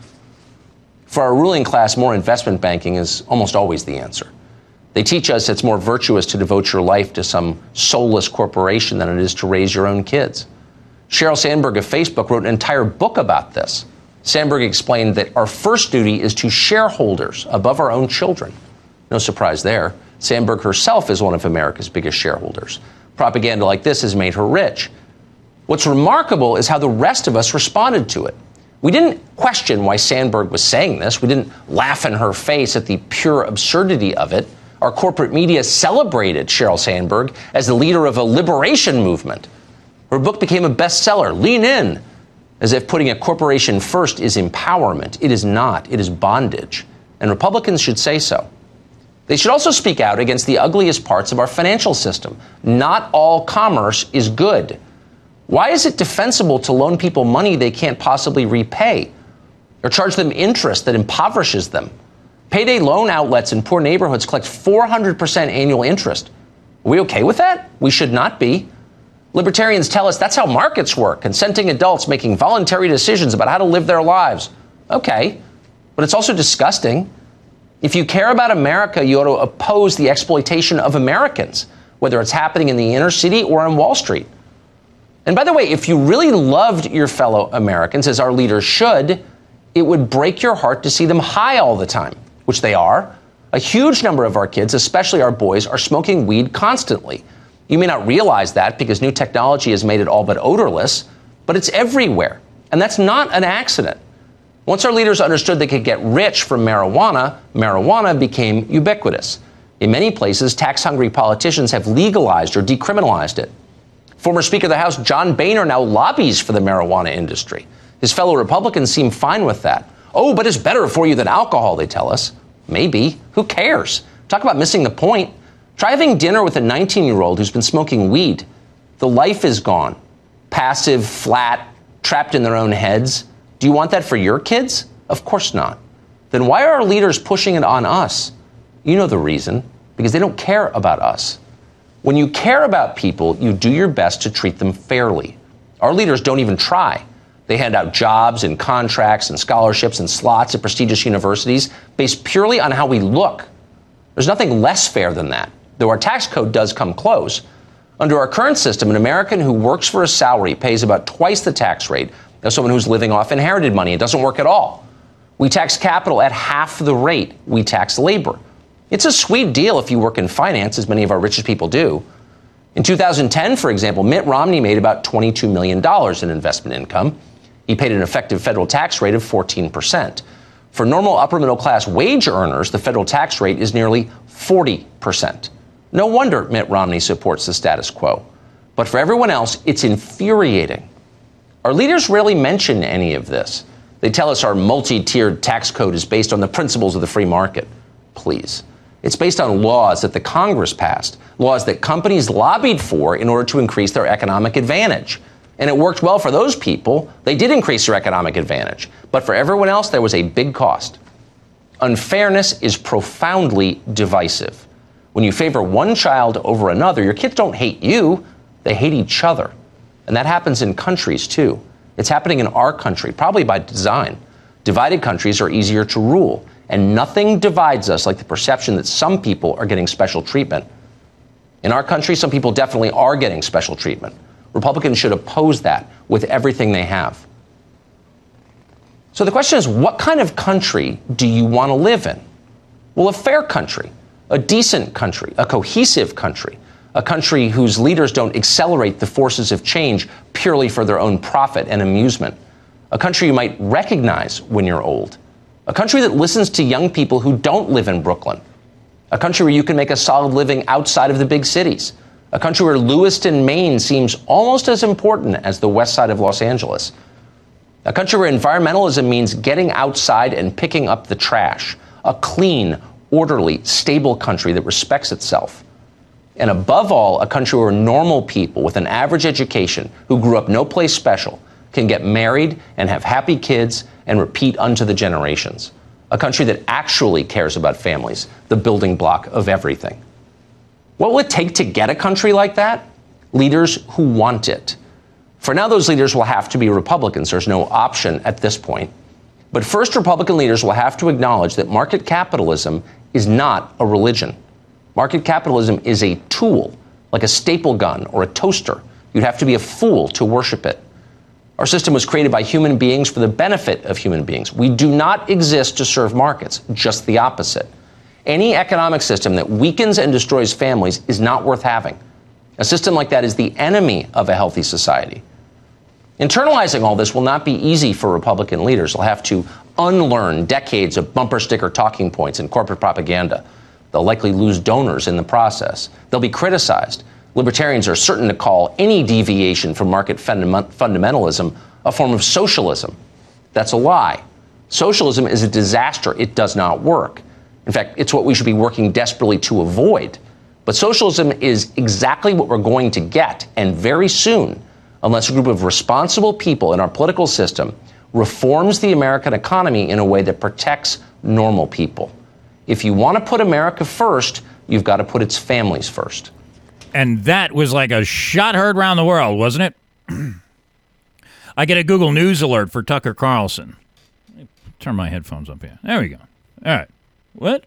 For our ruling class, more investment banking is almost always the answer. They teach us it's more virtuous to devote your life to some soulless corporation than it is to raise your own kids. Sheryl Sandberg of Facebook wrote an entire book about this. Sandberg explained that our first duty is to shareholders above our own children. No surprise there. Sandberg herself is one of America's biggest shareholders. Propaganda like this has made her rich. What's remarkable is how the rest of us responded to it. We didn't question why Sandberg was saying this. We didn't laugh in her face at the pure absurdity of it. Our corporate media celebrated Sheryl Sandberg as the leader of a liberation movement. Her book became a bestseller, Lean In, as if putting a corporation first is empowerment. It is not. It is bondage. And Republicans should say so. They should also speak out against the ugliest parts of our financial system. Not all commerce is good. Why is it defensible to loan people money they can't possibly repay, or charge them interest that impoverishes them? Payday loan outlets in poor neighborhoods collect four hundred percent annual interest. Are we okay with that? We should not be. Libertarians tell us that's how markets work, consenting adults making voluntary decisions about how to live their lives. Okay, but it's also disgusting. If you care about America, you ought to oppose the exploitation of Americans, whether it's happening in the inner city or on Wall Street. And by the way, if you really loved your fellow Americans, as our leaders should, it would break your heart to see them high all the time, which they are. A huge number of our kids, especially our boys, are smoking weed constantly. You may not realize that because new technology has made it all but odorless, but it's everywhere. And that's not an accident. Once our leaders understood they could get rich from marijuana, marijuana became ubiquitous. In many places, tax-hungry politicians have legalized or decriminalized it. Former Speaker of the House John Boehner now lobbies for the marijuana industry. His fellow Republicans seem fine with that. Oh, but it's better for you than alcohol, they tell us. Maybe. Who cares? Talk about missing the point. Try having dinner with a nineteen-year-old who's been smoking weed. The life is gone. Passive, flat, trapped in their own heads. Do you want that for your kids? Of course not. Then why are our leaders pushing it on us? You know the reason. Because they don't care about us. When you care about people, you do your best to treat them fairly. Our leaders don't even try. They hand out jobs and contracts and scholarships and slots at prestigious universities based purely on how we look. There's nothing less fair than that, though our tax code does come close. Under our current system, an American who works for a salary pays about twice the tax rate as someone who's living off inherited money. It doesn't work at all. We tax capital at half the rate we tax labor. It's a sweet deal if you work in finance, as many of our richest people do. In two thousand ten, for example, Mitt Romney made about twenty-two million dollars in investment income. He paid an effective federal tax rate of fourteen percent. For normal upper middle class wage earners, the federal tax rate is nearly forty percent. No wonder Mitt Romney supports the status quo. But for everyone else, it's infuriating. Our leaders rarely mention any of this. They tell us our multi-tiered tax code is based on the principles of the free market. Please. It's based on laws that the Congress passed, laws that companies lobbied for in order to increase their economic advantage. And it worked well for those people. They did increase their economic advantage. But for everyone else, there was a big cost. Unfairness is profoundly divisive. When you favor one child over another, your kids don't hate you, they hate each other. And that happens in countries, too. It's happening in our country, probably by design. Divided countries are easier to rule, and nothing divides us like the perception that some people are getting special treatment. In our country, some people definitely are getting special treatment. Republicans should oppose that with everything they have. So the question is, what kind of country do you want to live in? Well, a fair country, a decent country, a cohesive country, a country whose leaders don't accelerate the forces of change purely for their own profit and amusement, a country you might recognize when you're old, a country that listens to young people who don't live in Brooklyn, a country where you can make a solid living outside of the big cities, a country where Lewiston, Maine seems almost as important as the west side of Los Angeles, a country where environmentalism means getting outside and picking up the trash, a clean, orderly, stable country that respects itself. And above all, a country where normal people with an average education who grew up no place special can get married and have happy kids and repeat unto the generations. A country that actually cares about families, the building block of everything. What will it take to get a country like that? Leaders who want it. For now, those leaders will have to be Republicans. There's no option at this point. But first, Republican leaders will have to acknowledge that market capitalism is not a religion. Market capitalism is a tool, like a staple gun or a toaster. You'd have to be a fool to worship it. Our system was created by human beings for the benefit of human beings. We do not exist to serve markets, just the opposite. Any economic system that weakens and destroys families is not worth having. A system like that is the enemy of a healthy society. Internalizing all this will not be easy for Republican leaders. They'll have to unlearn decades of bumper sticker talking points and corporate propaganda. They'll likely lose donors in the process. They'll be criticized. Libertarians are certain to call any deviation from market fundament- fundamentalism a form of socialism. That's a lie. Socialism is a disaster. It does not work. In fact, it's what we should be working desperately to avoid. But socialism is exactly what we're going to get, and very soon, unless a group of responsible people in our political system reforms the American economy in a way that protects normal people. If you want to put America first, you've got to put its families first. And that was like a shot heard around the world, wasn't it? I get a Google News alert for Tucker Carlson. Let me turn my headphones up here. There we go. All right. What?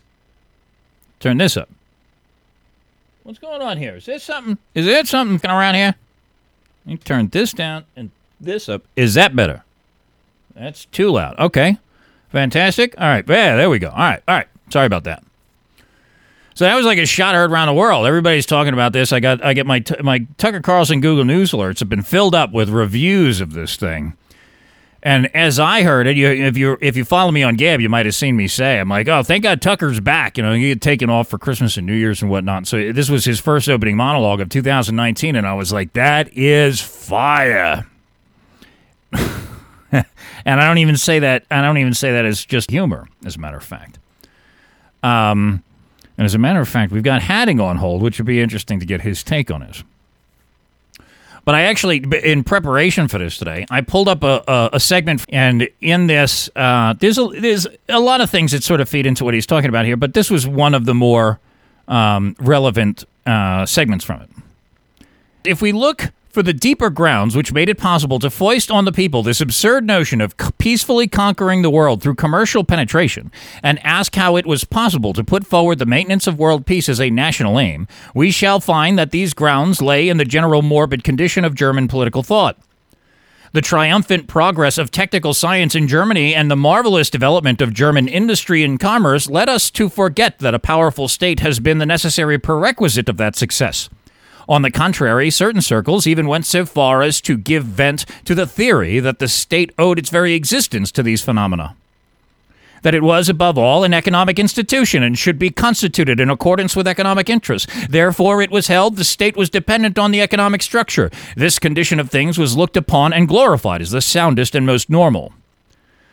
Turn this up. What's going on here? Is there something? Is there something around here? Let me turn this down and this up. Is that better? That's too loud. Okay. Fantastic. All right. Yeah, there we go. All right. All right. Sorry about that. So that was like a shot heard around the world. Everybody's talking about this. I got I get my my Tucker Carlson Google News alerts have been filled up with reviews of this thing. And as I heard it, you, if you if you follow me on Gab, you might have seen me say, I'm like, oh, thank God Tucker's back. You know, he had taken off for Christmas and New Year's and whatnot. So this was his first opening monologue of two thousand nineteen, and I was like, that is fire. And I don't even say that. I don't even say that as just humor, as a matter of fact. Um, and as a matter of fact, we've got Hatting on hold, which would be interesting to get his take on this. But I actually, in preparation for this today, I pulled up a, a, a segment, and in this, uh, there's, a, there's a lot of things that sort of feed into what he's talking about here, but this was one of the more um, relevant uh, segments from it. If we look for the deeper grounds which made it possible to foist on the people this absurd notion of peacefully conquering the world through commercial penetration, and ask how it was possible to put forward the maintenance of world peace as a national aim, we shall find that these grounds lay in the general morbid condition of German political thought. The triumphant progress of technical science in Germany and the marvelous development of German industry and commerce led us to forget that a powerful state has been the necessary prerequisite of that success. On the contrary, certain circles even went so far as to give vent to the theory that the state owed its very existence to these phenomena. That it was, above all, an economic institution and should be constituted in accordance with economic interests. Therefore, it was held the state was dependent on the economic structure. This condition of things was looked upon and glorified as the soundest and most normal.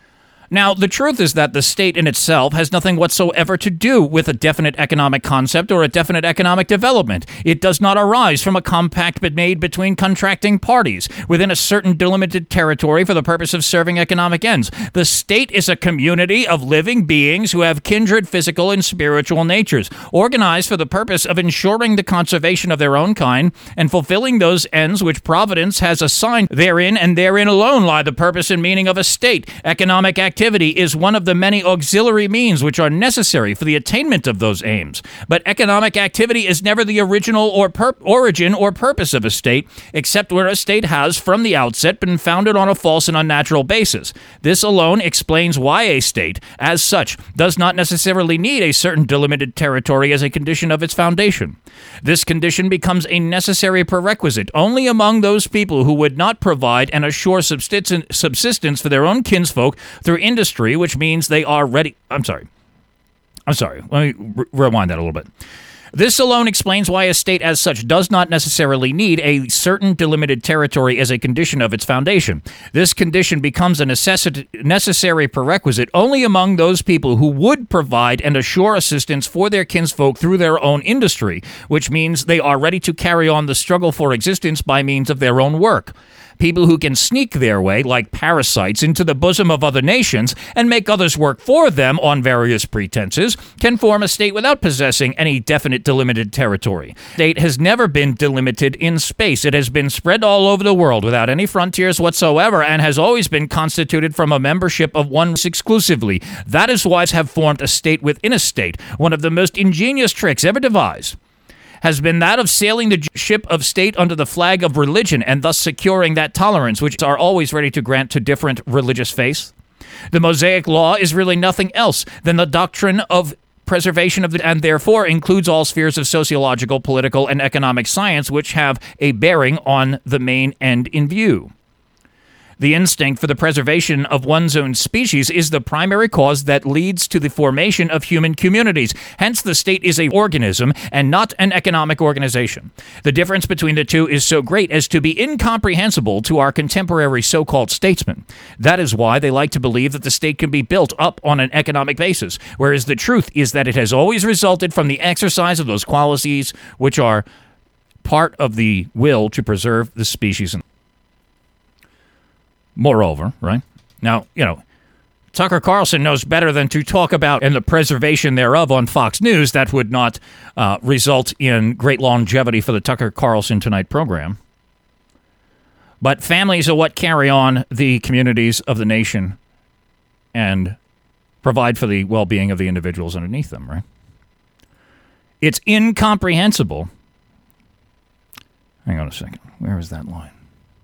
Now, the truth is that the state in itself has nothing whatsoever to do with a definite economic concept or a definite economic development. It does not arise from a compact made between contracting parties within a certain delimited territory for the purpose of serving economic ends. The state is a community of living beings who have kindred physical and spiritual natures, organized for the purpose of ensuring the conservation of their own kind and fulfilling those ends which Providence has assigned therein, and therein alone lie the purpose and meaning of a state. Economic activity Activity is one of the many auxiliary means which are necessary for the attainment of those aims. But economic activity is never the original or pur- origin or purpose of a state, except where a state has, from the outset, been founded on a false and unnatural basis. This alone explains why a state, as such, does not necessarily need a certain delimited territory as a condition of its foundation. This condition becomes a necessary prerequisite only among those people who would not provide and assure subsistence for their own kinsfolk through industry, which means they are ready. I'm sorry. I'm sorry. Let me re- rewind that a little bit. This alone explains why a state as such does not necessarily need a certain delimited territory as a condition of its foundation. This condition becomes a necessi- necessary prerequisite only among those people who would provide and assure assistance for their kinsfolk through their own industry, which means they are ready to carry on the struggle for existence by means of their own work. People who can sneak their way, like parasites, into the bosom of other nations and make others work for them on various pretenses can form a state without possessing any definite delimited territory. State has never been delimited in space. It has been spread all over the world without any frontiers whatsoever and has always been constituted from a membership of one race exclusively. That is why have formed a state within a state, one of the most ingenious tricks ever devised has been that of sailing the ship of state under the flag of religion and thus securing that tolerance which are always ready to grant to different religious faiths. The Mosaic Law is really nothing else than the doctrine of preservation of the, and therefore includes all spheres of sociological, political, and economic science which have a bearing on the main end in view. The instinct for the preservation of one's own species is the primary cause that leads to the formation of human communities. Hence, the state is an organism and not an economic organization. The difference between the two is so great as to be incomprehensible to our contemporary so-called statesmen. That is why they like to believe that the state can be built up on an economic basis, whereas the truth is that it has always resulted from the exercise of those qualities which are part of the will to preserve the species. Moreover, right? Now, you know, Tucker Carlson knows better than to talk about and the preservation thereof on Fox News. That would not uh, result in great longevity for the Tucker Carlson Tonight program. But families are what carry on the communities of the nation and provide for the well-being of the individuals underneath them, right? It's incomprehensible. Hang on a second. Where is that line?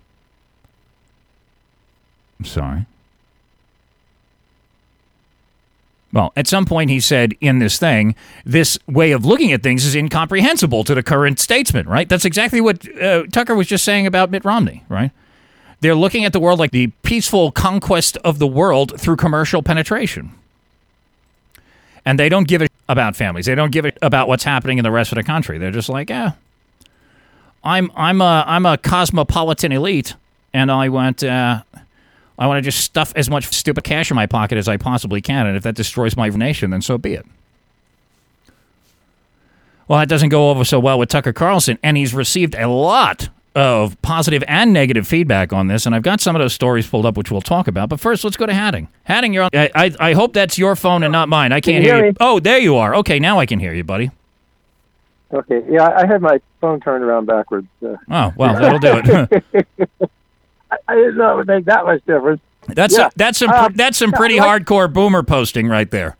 I'm sorry. Well, at some point he said in this thing, this way of looking at things is incomprehensible to the current statesman, right? That's exactly what uh, Tucker was just saying about Mitt Romney, right? They're looking at the world like the peaceful conquest of the world through commercial penetration. And they don't give a about families. They don't give a about what's happening in the rest of the country. They're just like, eh, I'm I'm a I'm a cosmopolitan elite, and I want uh, I want to just stuff as much stupid cash in my pocket as I possibly can, and if that destroys my nation, then so be it. Well, that doesn't go over so well with Tucker Carlson, and he's received a lot of positive and negative feedback on this, and I've got some of those stories pulled up, which we'll talk about. But first, let's go to Hadding. Hadding, you're on. I, I, I hope that's your phone and not mine. I can't Can you hear, hear you. me? Oh, there you are. Okay, now I can hear you, buddy. Okay, yeah, I had my phone turned around backwards. Uh. Oh, well, that'll do it. I, I didn't know it would make that much difference. That's yeah. a, that's some um, that's some yeah, pretty like, hardcore boomer posting right there.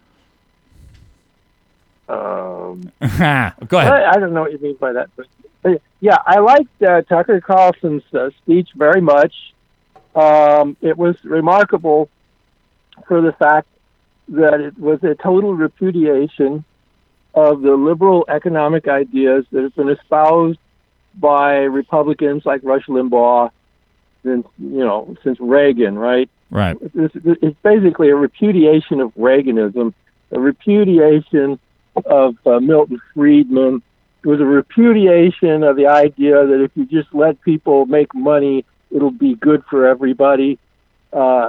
Um, Go ahead. I, I don't know what you mean by that, but uh, yeah, I liked uh, Tucker Carlson's uh, speech very much. Um, it was remarkable for the fact that it was a total repudiation of the liberal economic ideas that have been espoused by Republicans like Rush Limbaugh since, you know, since Reagan, right? Right. It's, it's basically a repudiation of Reaganism, a repudiation of uh, Milton Friedman. It was a repudiation of the idea that if you just let people make money, it'll be good for everybody. Uh,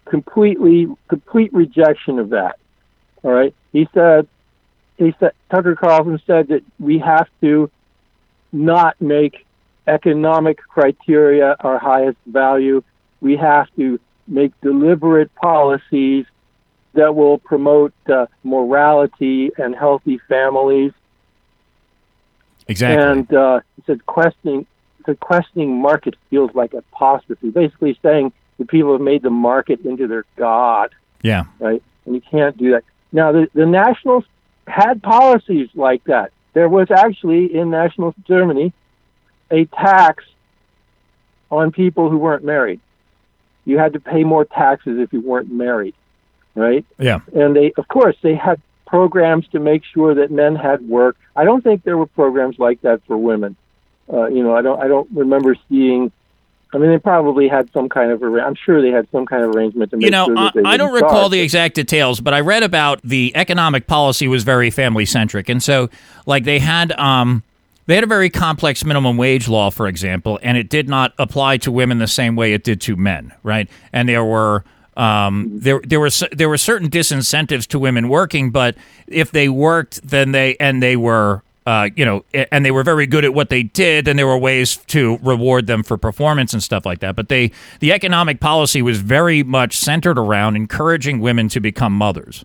completely, complete rejection of that. All right. He said, he said, Tucker Carlson said that we have to not make economic criteria our highest value. We have to make deliberate policies that will promote uh, morality and healthy families. Exactly. And uh, he said questioning, the questioning market feels like apostasy, basically saying the people have made the market into their god. Yeah. Right? And you can't do that. Now, the, the Nationals had policies like that. There was actually, in Nationals Germany, a tax on people who weren't married. You had to pay more taxes if you weren't married, right? Yeah. And they, of course, they had programs to make sure that men had work. I don't think there were programs like that for women. Uh, you know, I don't, I don't remember seeing. I mean, they probably had some kind of. I'm sure they had some kind of arrangement to make You know, sure that they I, I don't didn't recall starve. the exact details, but I read about the economic policy was very family centric, and so like they had. Um, They had a very complex minimum wage law, for example, and it did not apply to women the same way it did to men, right? And there were um, there there were there were certain disincentives to women working, but if they worked, then they and they were uh, you know and they were very good at what they did, then there were ways to reward them for performance and stuff like that. But they the economic policy was very much centered around encouraging women to become mothers.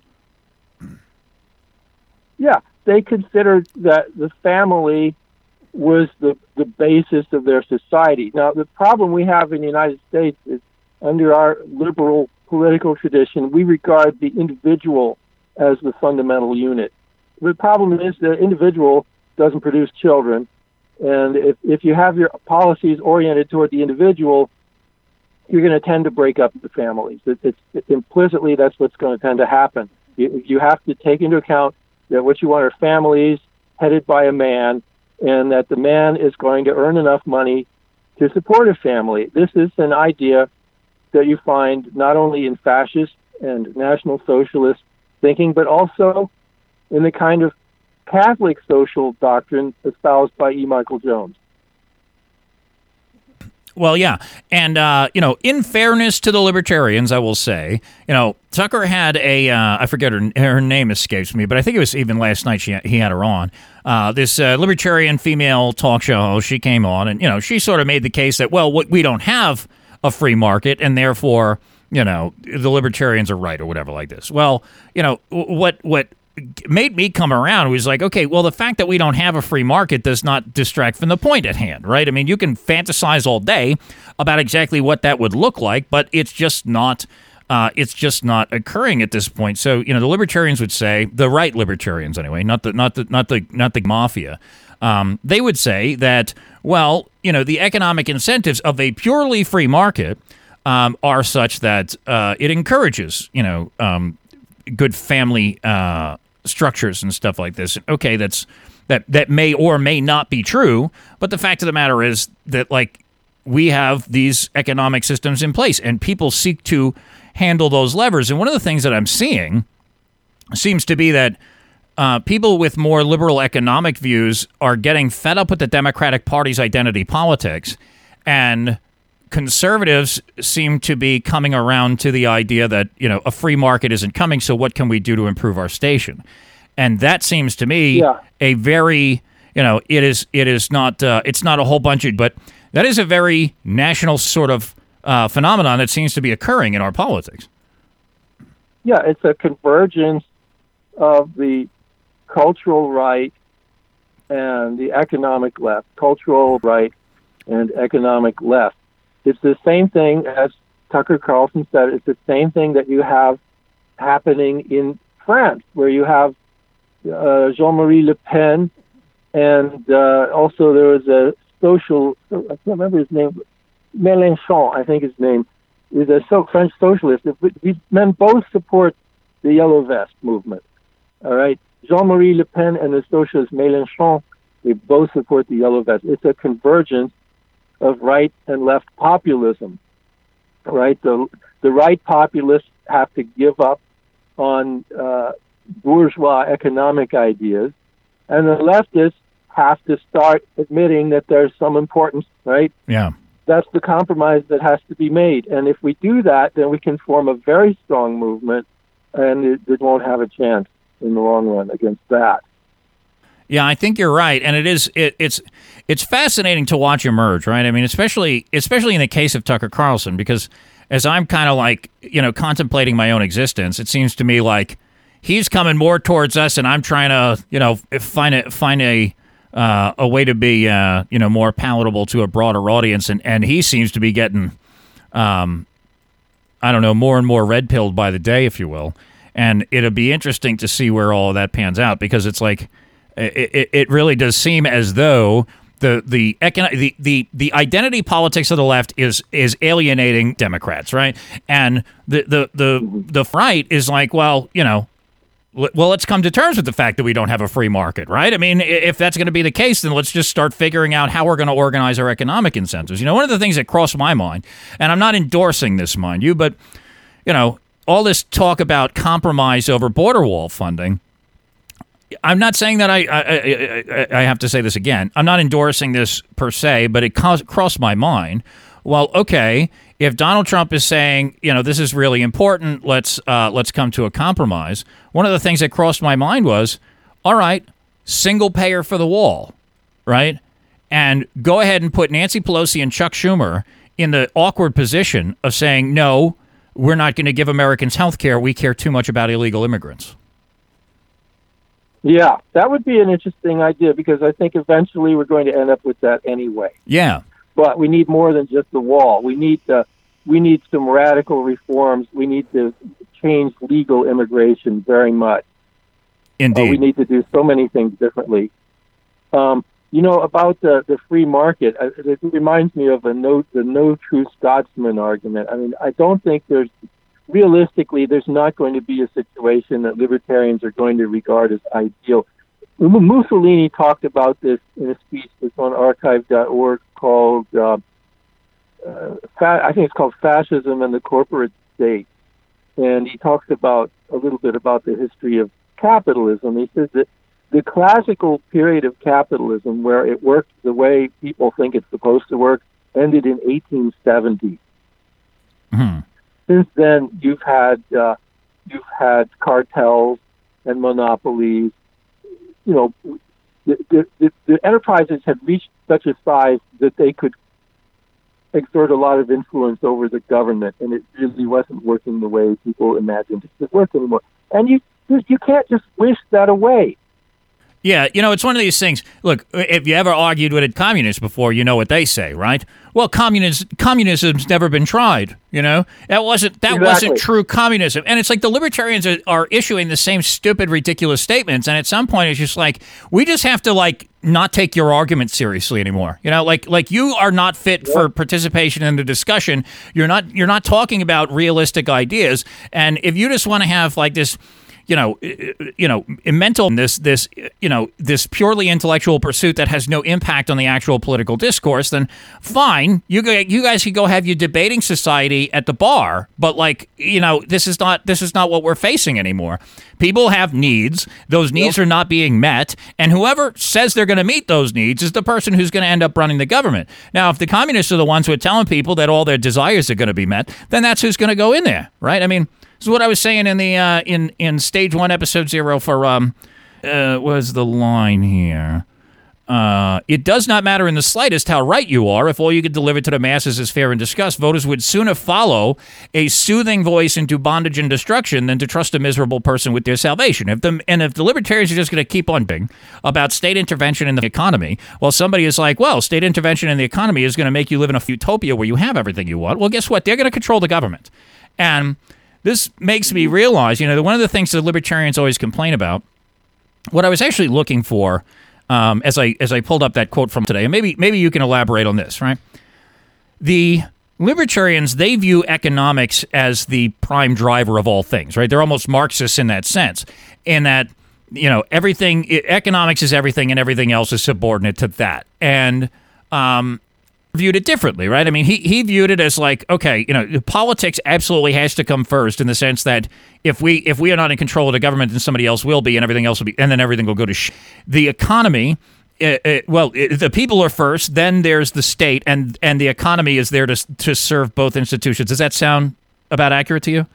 Yeah, they considered that the family was the, the basis of their society. Now, the problem we have in the United States is under our liberal political tradition, we regard the individual as the fundamental unit. The problem is the individual doesn't produce children, and if, if you have your policies oriented toward the individual, you're going to tend to break up the families. It, it's, it, implicitly, that's what's going to tend to happen. You, you have to take into account that what you want are families headed by a man, and that the man is going to earn enough money to support a family. This is an idea that you find not only in fascist and National Socialist thinking, but also in the kind of Catholic social doctrine espoused by E. Michael Jones. Well, yeah. And, uh, you know, in fairness to the libertarians, I will say, you know, Tucker had a, uh, I forget her, her name escapes me, but I think it was even last night she, he had her on. Uh, this uh, libertarian female talk show host, she came on and, you know, she sort of made the case that, well, we don't have a free market and therefore, you know, the libertarians are right or whatever like this. Well, you know, what, what, made me come around was like, okay, well, the fact that we don't have a free market does not distract from the point at hand, right? I mean, you can fantasize all day about exactly what that would look like, but it's just not uh, it's just not occurring at this point. So, you know, the libertarians would say, the right libertarians anyway, not the not the not the not the mafia. Um, they would say that, well, you know, the economic incentives of a purely free market um, are such that uh, it encourages, you know, um, good family uh, structures and stuff like this. Okay, that's that that may or may not be true, but the fact of the matter is that, like, we have these economic systems in place, and people seek to handle those levers. And one of the things that I'm seeing seems to be that uh, people with more liberal economic views are getting fed up with the Democratic Party's identity politics, and conservatives seem to be coming around to the idea that, you know, a free market isn't coming, so what can we do to improve our station? And that seems to me yeah. a very, you know, it is it is not uh, it's not a whole bunch of, but that is a very national sort of uh, phenomenon that seems to be occurring in our politics. Yeah, it's a convergence of the cultural right and the economic left, cultural right and economic left. It's the same thing as Tucker Carlson said. It's the same thing that you have happening in France, where you have uh, Jean-Marie Le Pen, and uh, also there was a social, I can't remember his name, Mélenchon, I think his name, is a so French socialist. These men both support the Yellow Vest movement. All right, Jean-Marie Le Pen and the socialist Mélenchon, they both support the Yellow Vest. It's a convergence of right and left populism, right? The the right populists have to give up on uh, bourgeois economic ideas, and the leftists have to start admitting that there's some importance, right? Yeah. that's the compromise that has to be made. And if we do that, then we can form a very strong movement, and it, it won't have a chance in the long run against that. Yeah, I think you're right, and it is it, it's it's fascinating to watch emerge, right? I mean, especially especially in the case of Tucker Carlson, because as I'm kind of like, you know, contemplating my own existence, it seems to me like he's coming more towards us, and I'm trying to, you know, find a find a uh, a way to be, uh, you know, more palatable to a broader audience, and, and he seems to be getting, um, I don't know, more and more red-pilled by the day, if you will. And it'll be interesting to see where all of that pans out, because it's like it, it really does seem as though the the, econ- the the the identity politics of the left is is alienating Democrats, right? And the the the the right is like, well, you know, well, let's come to terms with the fact that we don't have a free market, right? I mean, if that's going to be the case, then let's just start figuring out how we're going to organize our economic incentives. You know, one of the things that crossed my mind, and I'm not endorsing this, mind you, but, you know, all this talk about compromise over border wall funding, I'm not saying that I, I, I, I have to say this again. I'm not endorsing this per se, but it crossed my mind. Well, okay, if Donald Trump is saying, you know, this is really important, let's uh, let's come to a compromise. One of the things that crossed my mind was, all right, single payer for the wall, right? And go ahead and put Nancy Pelosi and Chuck Schumer in the awkward position of saying, no, we're not going to give Americans health care. We care too much about illegal immigrants. Yeah, that would be an interesting idea, because I think eventually we're going to end up with that anyway. Yeah. But we need more than just the wall. We need to, we need some radical reforms. We need to change legal immigration very much. Indeed. Uh, we need to do so many things differently. Um, you know, about the, the free market, it reminds me of a no, the no true Scotsman argument. I mean, I don't think there's, realistically, there's not going to be a situation that libertarians are going to regard as ideal. Mussolini talked about this in a speech that's on archive dot org called, uh, uh, fa- I think it's called Fascism and the Corporate State. And he talks about a little bit about the history of capitalism. He says that the classical period of capitalism, where it worked the way people think it's supposed to work, ended in eighteen seventy. Mm-hmm. Since then, you've had uh, you've had cartels and monopolies. You know, the, the, the enterprises had reached such a size that they could exert a lot of influence over the government, and it really wasn't working the way people imagined it would work anymore. And you you can't just wish that away. Yeah, you know, it's one of these things. Look, if you ever argued with a communist before, you know what they say, right? Well, communism, communism's never been tried, you know? That wasn't that Exactly. wasn't true communism. And it's like the libertarians are, are issuing the same stupid, ridiculous statements, and at some point it's just like, we just have to, like, not take your argument seriously anymore. You know, like like you are not fit for participation in the discussion. You're not you're not talking about realistic ideas. And if you just want to have, like, this, you know, you know, mental, this, this, you know, this purely intellectual pursuit that has no impact on the actual political discourse, then fine. You you guys can go have your debating society at the bar, but, like, you know, this is not this is not what we're facing anymore. People have needs; those needs are not being met, and whoever says they're going to meet those needs is the person who's going to end up running the government. Now, if the communists are the ones who are telling people that all their desires are going to be met, then that's who's going to go in there, right? I mean, this is what I was saying in the uh, in in stage one, episode zero for um, uh, was the line here? Uh, it does not matter in the slightest how right you are. If all you could deliver to the masses is fair and discussed, voters would sooner follow a soothing voice into bondage and destruction than to trust a miserable person with their salvation. If the and if the libertarians are just going to keep on being about state intervention in the economy, while somebody is like, well, state intervention in the economy is going to make you live in a utopia where you have everything you want. Well, guess what? They're going to control the government, and this makes me realize, you know, one of the things that libertarians always complain about, what I was actually looking for um, as I as I pulled up that quote from today, and maybe maybe you can elaborate on this, right? The libertarians, they view economics as the prime driver of all things, right? They're almost Marxists in that sense, in that, you know, everything, economics is everything and everything else is subordinate to that. And um viewed it differently, right? I mean, he he viewed it as like, okay, you know, politics absolutely has to come first, in the sense that if we if we are not in control of the government, then somebody else will be, and everything else will be, and then everything will go to sh- the economy uh, uh, well, uh, the people are first, then there's the state, and and the economy is there to to serve both institutions. Does that sound about accurate to you?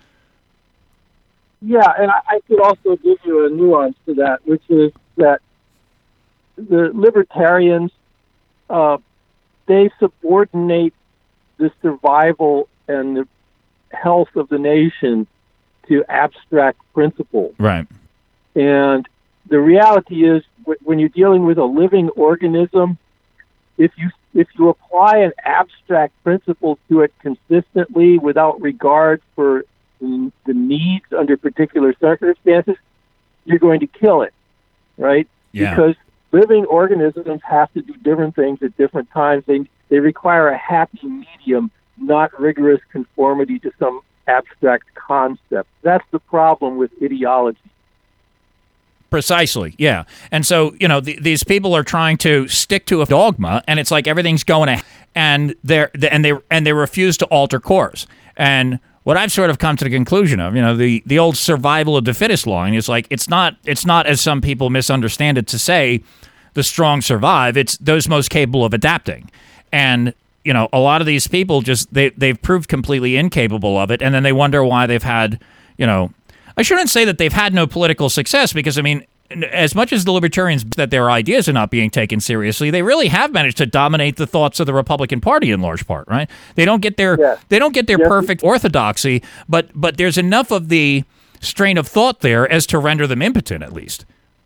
Yeah, and I, I could also give you a nuance to that, which is that the libertarians, uh, they subordinate the survival and the health of the nation to abstract principles. Right. And the reality is, when you're dealing with a living organism, if you if you apply an abstract principle to it consistently without regard for the, the needs under particular circumstances, you're going to kill it, right? Yeah. Because living organisms have to do different things at different times. They they require a happy medium, not rigorous conformity to some abstract concept. That's the problem with ideology. Precisely, yeah. And so, you know, th- these people are trying to stick to a dogma, and it's like everything's going to, and they're and they and they refuse to alter course. And what I've sort of come to the conclusion of, you know, the the old survival of the fittest line is like it's not it's not as some people misunderstand it to say the strong survive. It's those most capable of adapting. And you know, a lot of these people just they they've proved completely incapable of it, and then they wonder why they've had, you know. I shouldn't say that they've had no political success because, I mean, as much as the libertarians that their ideas are not being taken seriously, they really have managed to dominate the thoughts of the Republican Party in large part, right? They don't get their yeah. they don't get their yeah. perfect orthodoxy, but but there's enough of the strain of thought there as to render them impotent, at least.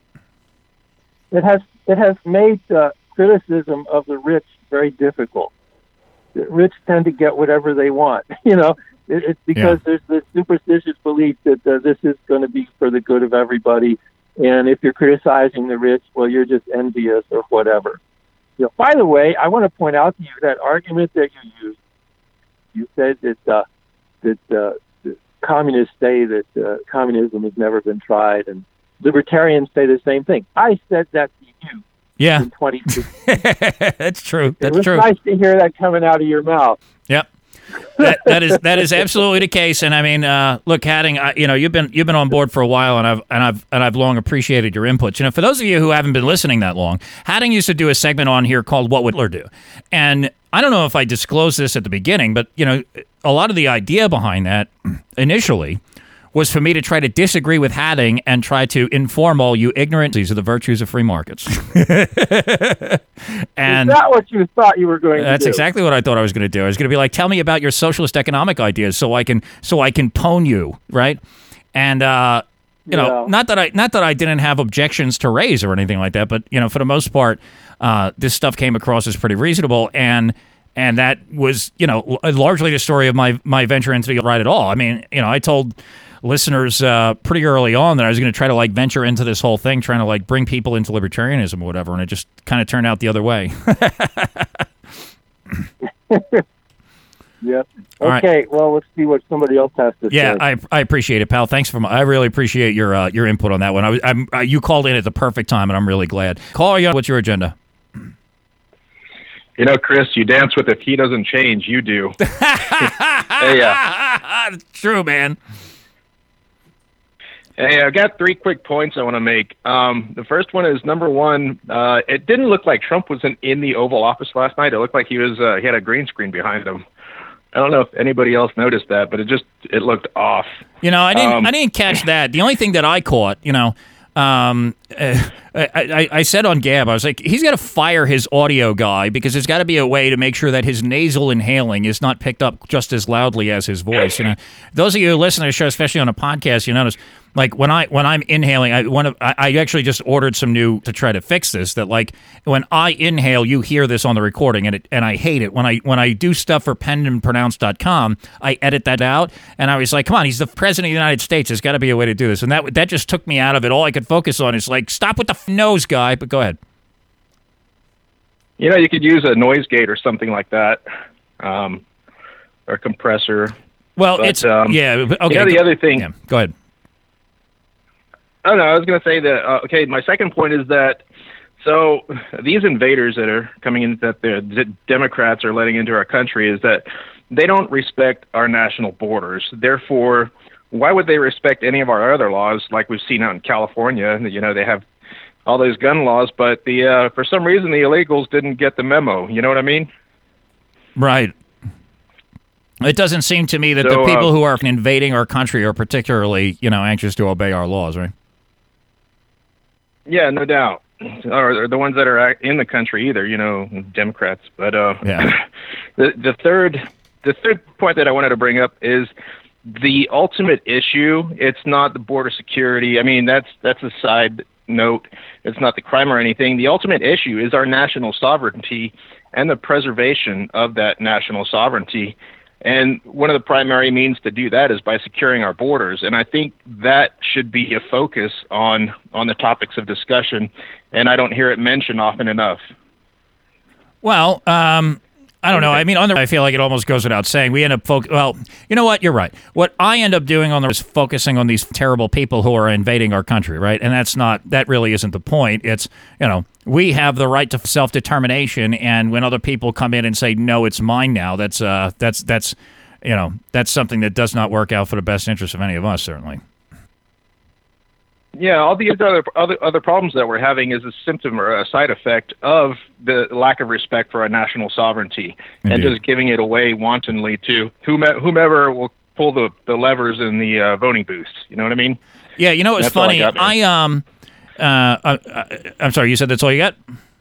It has it has made uh, criticism of the rich very difficult. The rich tend to get whatever they want, you know. It's because yeah. there's this superstitious belief that uh, this is going to be for the good of everybody, and if you're criticizing the rich, well, you're just envious or whatever. You know, by the way, I want to point out to you that argument that you used. You said that uh, that uh, the communists say that uh, communism has never been tried, and libertarians say the same thing. I said that to you. Yeah, in twenty sixteen. That's true. That's it was true. Nice to hear that coming out of your mouth. Yep. that, that is that is absolutely the case, and I mean, uh, look, Hatting, I, you know, you've been you've been on board for a while, and I've and I've and I've long appreciated your inputs. You know, for those of you who haven't been listening that long, Hatting used to do a segment on here called "What Would Hitler Do?" And I don't know if I disclosed this at the beginning, but you know, a lot of the idea behind that initially was for me to try to disagree with Hatting and try to inform all you ignorant of the virtues of free markets. And is that what you thought you were going to do? That's exactly what I thought I was going to do. I was going to be like, tell me about your socialist economic ideas so I can so I can pwn you, right? And uh, you yeah. know, not that I not that I didn't have objections to raise or anything like that, but you know, for the most part, uh, this stuff came across as pretty reasonable, and and that was, you know, largely the story of my my venture into the right at all. I mean, you know, I told listeners uh, pretty early on that I was going to try to like venture into this whole thing, trying to like bring people into libertarianism or whatever, and it just kind of turned out the other way. Yep. All okay. Right. Well, let's see what somebody else has to yeah, say. Yeah, I I appreciate it, pal. Thanks for my, I really appreciate your uh, your input on that one. I was I'm uh, you called in at the perfect time, and I'm really glad. Caller, you, what's your agenda? You know, Chris, you dance with if he doesn't change, you do. Hey, uh, true, man. Hey, I've got three quick points I want to make. Um, the first one is, number one, uh, it didn't look like Trump was in, in the Oval Office last night. It looked like he was uh, he had a green screen behind him. I don't know if anybody else noticed that, but it just it looked off. You know, I didn't um, I didn't catch that. The only thing that I caught, you know, um, uh, I, I, I said on Gab, I was like, he's got to fire his audio guy because there's got to be a way to make sure that his nasal inhaling is not picked up just as loudly as his voice. You know, those of you who listen to the show, especially on a podcast, you notice. Like when I when I'm inhaling, I one of I, I actually just ordered some new to try to fix this. That like when I inhale, you hear this on the recording, and it and I hate it. When I when I do stuff for penned and pronounced dot com, I edit that out, and I was like, come on, he's the president of the United States. There's got to be a way to do this, and that that just took me out of it. All I could focus on is like, stop with the f- nose guy. But go ahead. You know, you could use a noise gate or something like that, um, or a compressor. Well, but, it's um, yeah. Okay. You know, the other thing. Yeah, go ahead. Oh, no, I was going to say that, uh, okay, my second point is that, so these invaders that are coming in, that the, the Democrats are letting into our country, is that they don't respect our national borders. Therefore, why would they respect any of our other laws, like we've seen out in California? You know, they have all those gun laws, but the uh, for some reason the illegals didn't get the memo. You know what I mean? Right. It doesn't seem to me that So, the people uh, who are invading our country are particularly, you know, anxious to obey our laws, right? Yeah, no doubt. Or, or the ones that are ac- in the country either, you know, Democrats. But uh, Yeah. the the third the third point that I wanted to bring up is the ultimate issue. It's not the border security. I mean, that's that's a side note. It's not the crime or anything. The ultimate issue is our national sovereignty and the preservation of that national sovereignty. And one of the primary means to do that is by securing our borders. And I think that should be a focus on on the topics of discussion. And I don't hear it mentioned often enough. Well, um, I don't know. I mean, on the, I feel like it almost goes without saying. We end up foc- Well, you know what? You're right. What I end up doing on the is focusing on these terrible people who are invading our country, right? And that's not. That really isn't the point. It's, you know, we have the right to self-determination, and when other people come in and say no, it's mine now. That's uh, that's that's, you know, that's something that does not work out for the best interest of any of us, certainly. Yeah, all the other other other problems that we're having is a symptom or a side effect of the lack of respect for our national sovereignty and Indeed. just giving it away wantonly to whomever, whomever will pull the, the levers in the uh, voting booths. You know what I mean? Yeah, you know what's That's all I funny? got, man. I um, uh, uh, uh, I'm sorry. You said that's all you got?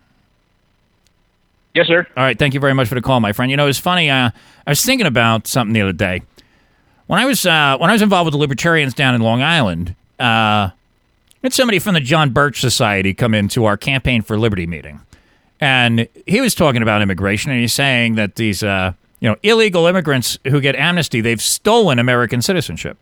Yes, sir. All right. Thank you very much for the call, my friend. You know, it's funny. Uh, I was thinking about something the other day. When I was uh, when I was involved with the Libertarians down in Long Island, uh, I had somebody from the John Birch Society come into our Campaign for Liberty meeting, and he was talking about immigration, and he's saying that these uh, you know illegal immigrants who get amnesty, they've stolen American citizenship.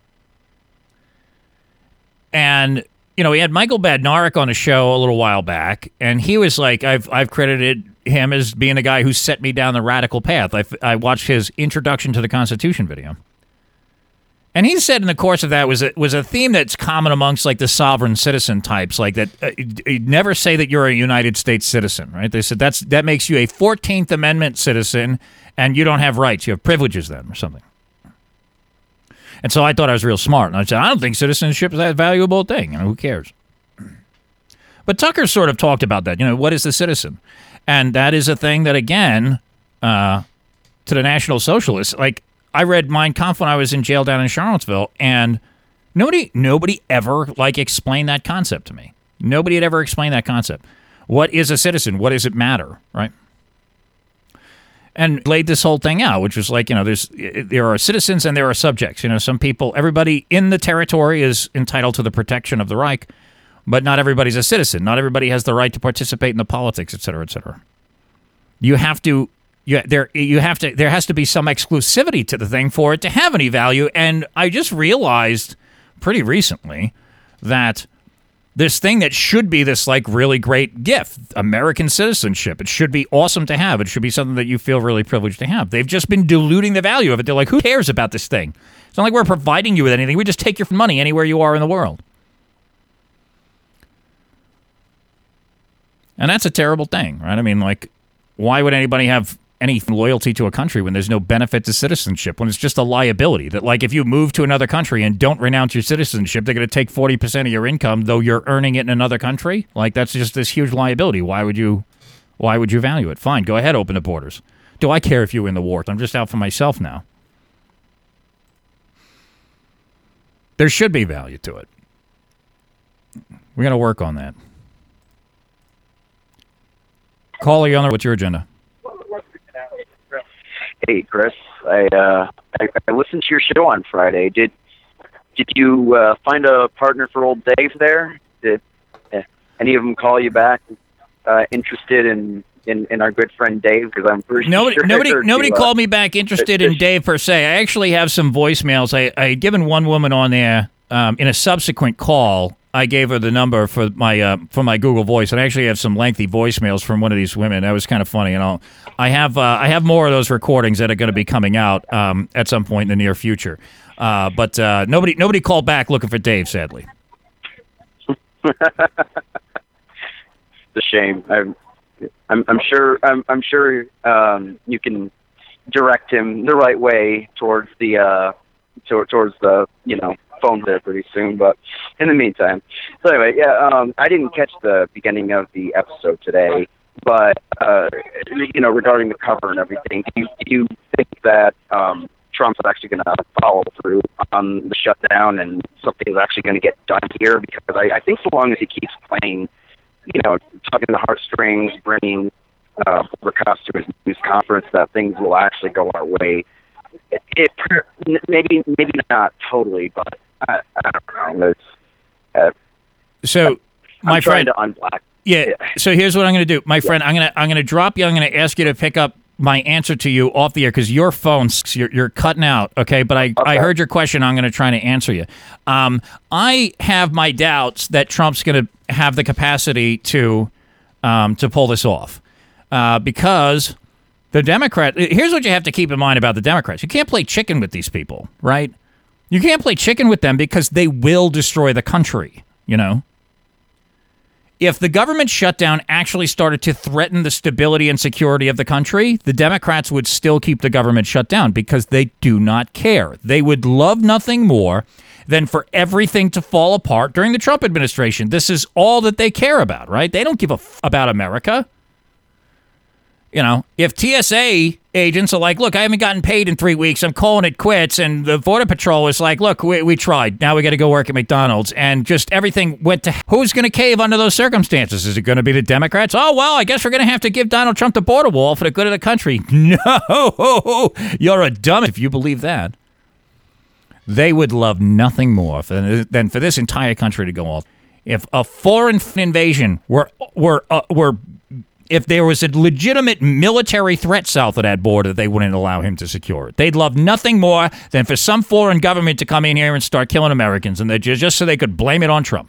And you know, we had Michael Badnarik on the show a little while back, and he was like, I've I've credited him as being the guy who set me down the radical path. I, I watched his Introduction to the Constitution video. And he said in the course of that was a, was a theme that's common amongst like the sovereign citizen types, like that uh, you never say that you're a United States citizen, right? They said that's that makes you a fourteenth Amendment citizen, and you don't have rights. You have privileges then or something. And so I thought I was real smart. And I said, I don't think citizenship is that valuable thing. You know, who cares? But Tucker sort of talked about that. You know, what is the citizen? And that is a thing that, again, uh, to the National Socialists, like, I read Mein Kampf when I was in jail down in Charlottesville, and nobody nobody ever, like, explained that concept to me. Nobody had ever explained that concept. What is a citizen? What does it matter, right? And laid this whole thing out, which was like, you know, there's there are citizens and there are subjects. You know, some people, everybody in the territory is entitled to the protection of the Reich, but not everybody's a citizen. Not everybody has the right to participate in the politics, et cetera, et cetera. You have to, you, there, you have to, there has to be some exclusivity to the thing for it to have any value. And I just realized pretty recently that this thing that should be this like really great gift, American citizenship, it should be awesome to have. It should be something that you feel really privileged to have. They've just been diluting the value of it. They're like, who cares about this thing? It's not like we're providing you with anything. We just take your money anywhere you are in the world. And that's a terrible thing, right? I mean, like, why would anybody have any loyalty to a country when there's no benefit to citizenship, when it's just a liability that, like, if you move to another country and don't renounce your citizenship, they're going to take forty percent of your income, though you're earning it in another country? Like, that's just this huge liability. Why would you, why would you value it? Fine, go ahead, open the borders. Do I care if you win the war? I'm just out for myself now. There should be value to it. We're going to work on that. Caller, on what's your agenda? Hey, Chris. I, uh, I I listened to your show on Friday. Did did you uh, find a partner for old Dave there? Did uh, any of them call you back uh, interested in, in, in our good friend Dave? Because I'm pretty nobody sure nobody nobody to, uh, called me back interested in Dave per se. I actually have some voicemails. I I had given one woman on there um, in a subsequent call. I gave her the number for my uh, for my Google Voice, and I actually have some lengthy voicemails from one of these women. That was kind of funny, and I'll, I have uh, I have more of those recordings that are going to be coming out um, at some point in the near future. Uh, but uh, nobody nobody called back looking for Dave, sadly. It's a shame. I'm I'm, I'm sure I'm I'm sure um, you can direct him the right way towards the uh, to, towards the you know phone there pretty soon. But in the meantime, so anyway, yeah, um, I didn't catch the beginning of the episode today, but uh, you know, regarding the cover and everything, do you, do you think that um, Trump's actually going to follow through on the shutdown and something is actually going to get done here? Because I, I think so long as he keeps playing, you know, tugging the heartstrings, bringing uh, border cops to his news conference, that things will actually go our way. It, it maybe maybe not totally, but I, I don't know. It's, uh, so, I'm my trying friend, to unblock. yeah, Yeah. So here's what I'm going to do, my friend. I'm gonna I'm gonna drop you. I'm gonna ask you to pick up my answer to you off the air because your phone's you're, you're cutting out. Okay, but I I heard your question. I'm going to try to answer you. Um, I have my doubts that Trump's going to have the capacity to um to pull this off uh, because. The Democrat, here's what you have to keep in mind about the Democrats. You can't play chicken with these people, right? You can't play chicken with them because they will destroy the country, you know? If the government shutdown actually started to threaten the stability and security of the country, the Democrats would still keep the government shut down because they do not care. They would love nothing more than for everything to fall apart during the Trump administration. This is all that they care about, right? They don't give a f- about America. You know, if T S A agents are like, look, I haven't gotten paid in three weeks. I'm calling it quits. And the Border Patrol is like, look, we, we tried. Now we got to go work at McDonald's. And just everything went to who's going to cave under those circumstances? Is it going to be the Democrats? Oh, well, I guess we're going to have to give Donald Trump the border wall for the good of the country. No, you're a dumb if you believe that. They would love nothing more for, than for this entire country to go off. If a foreign invasion were were uh, were If there was a legitimate military threat south of that border, they wouldn't allow him to secure it. They'd love nothing more than for some foreign government to come in here and start killing Americans, and just, just so they could blame it on Trump.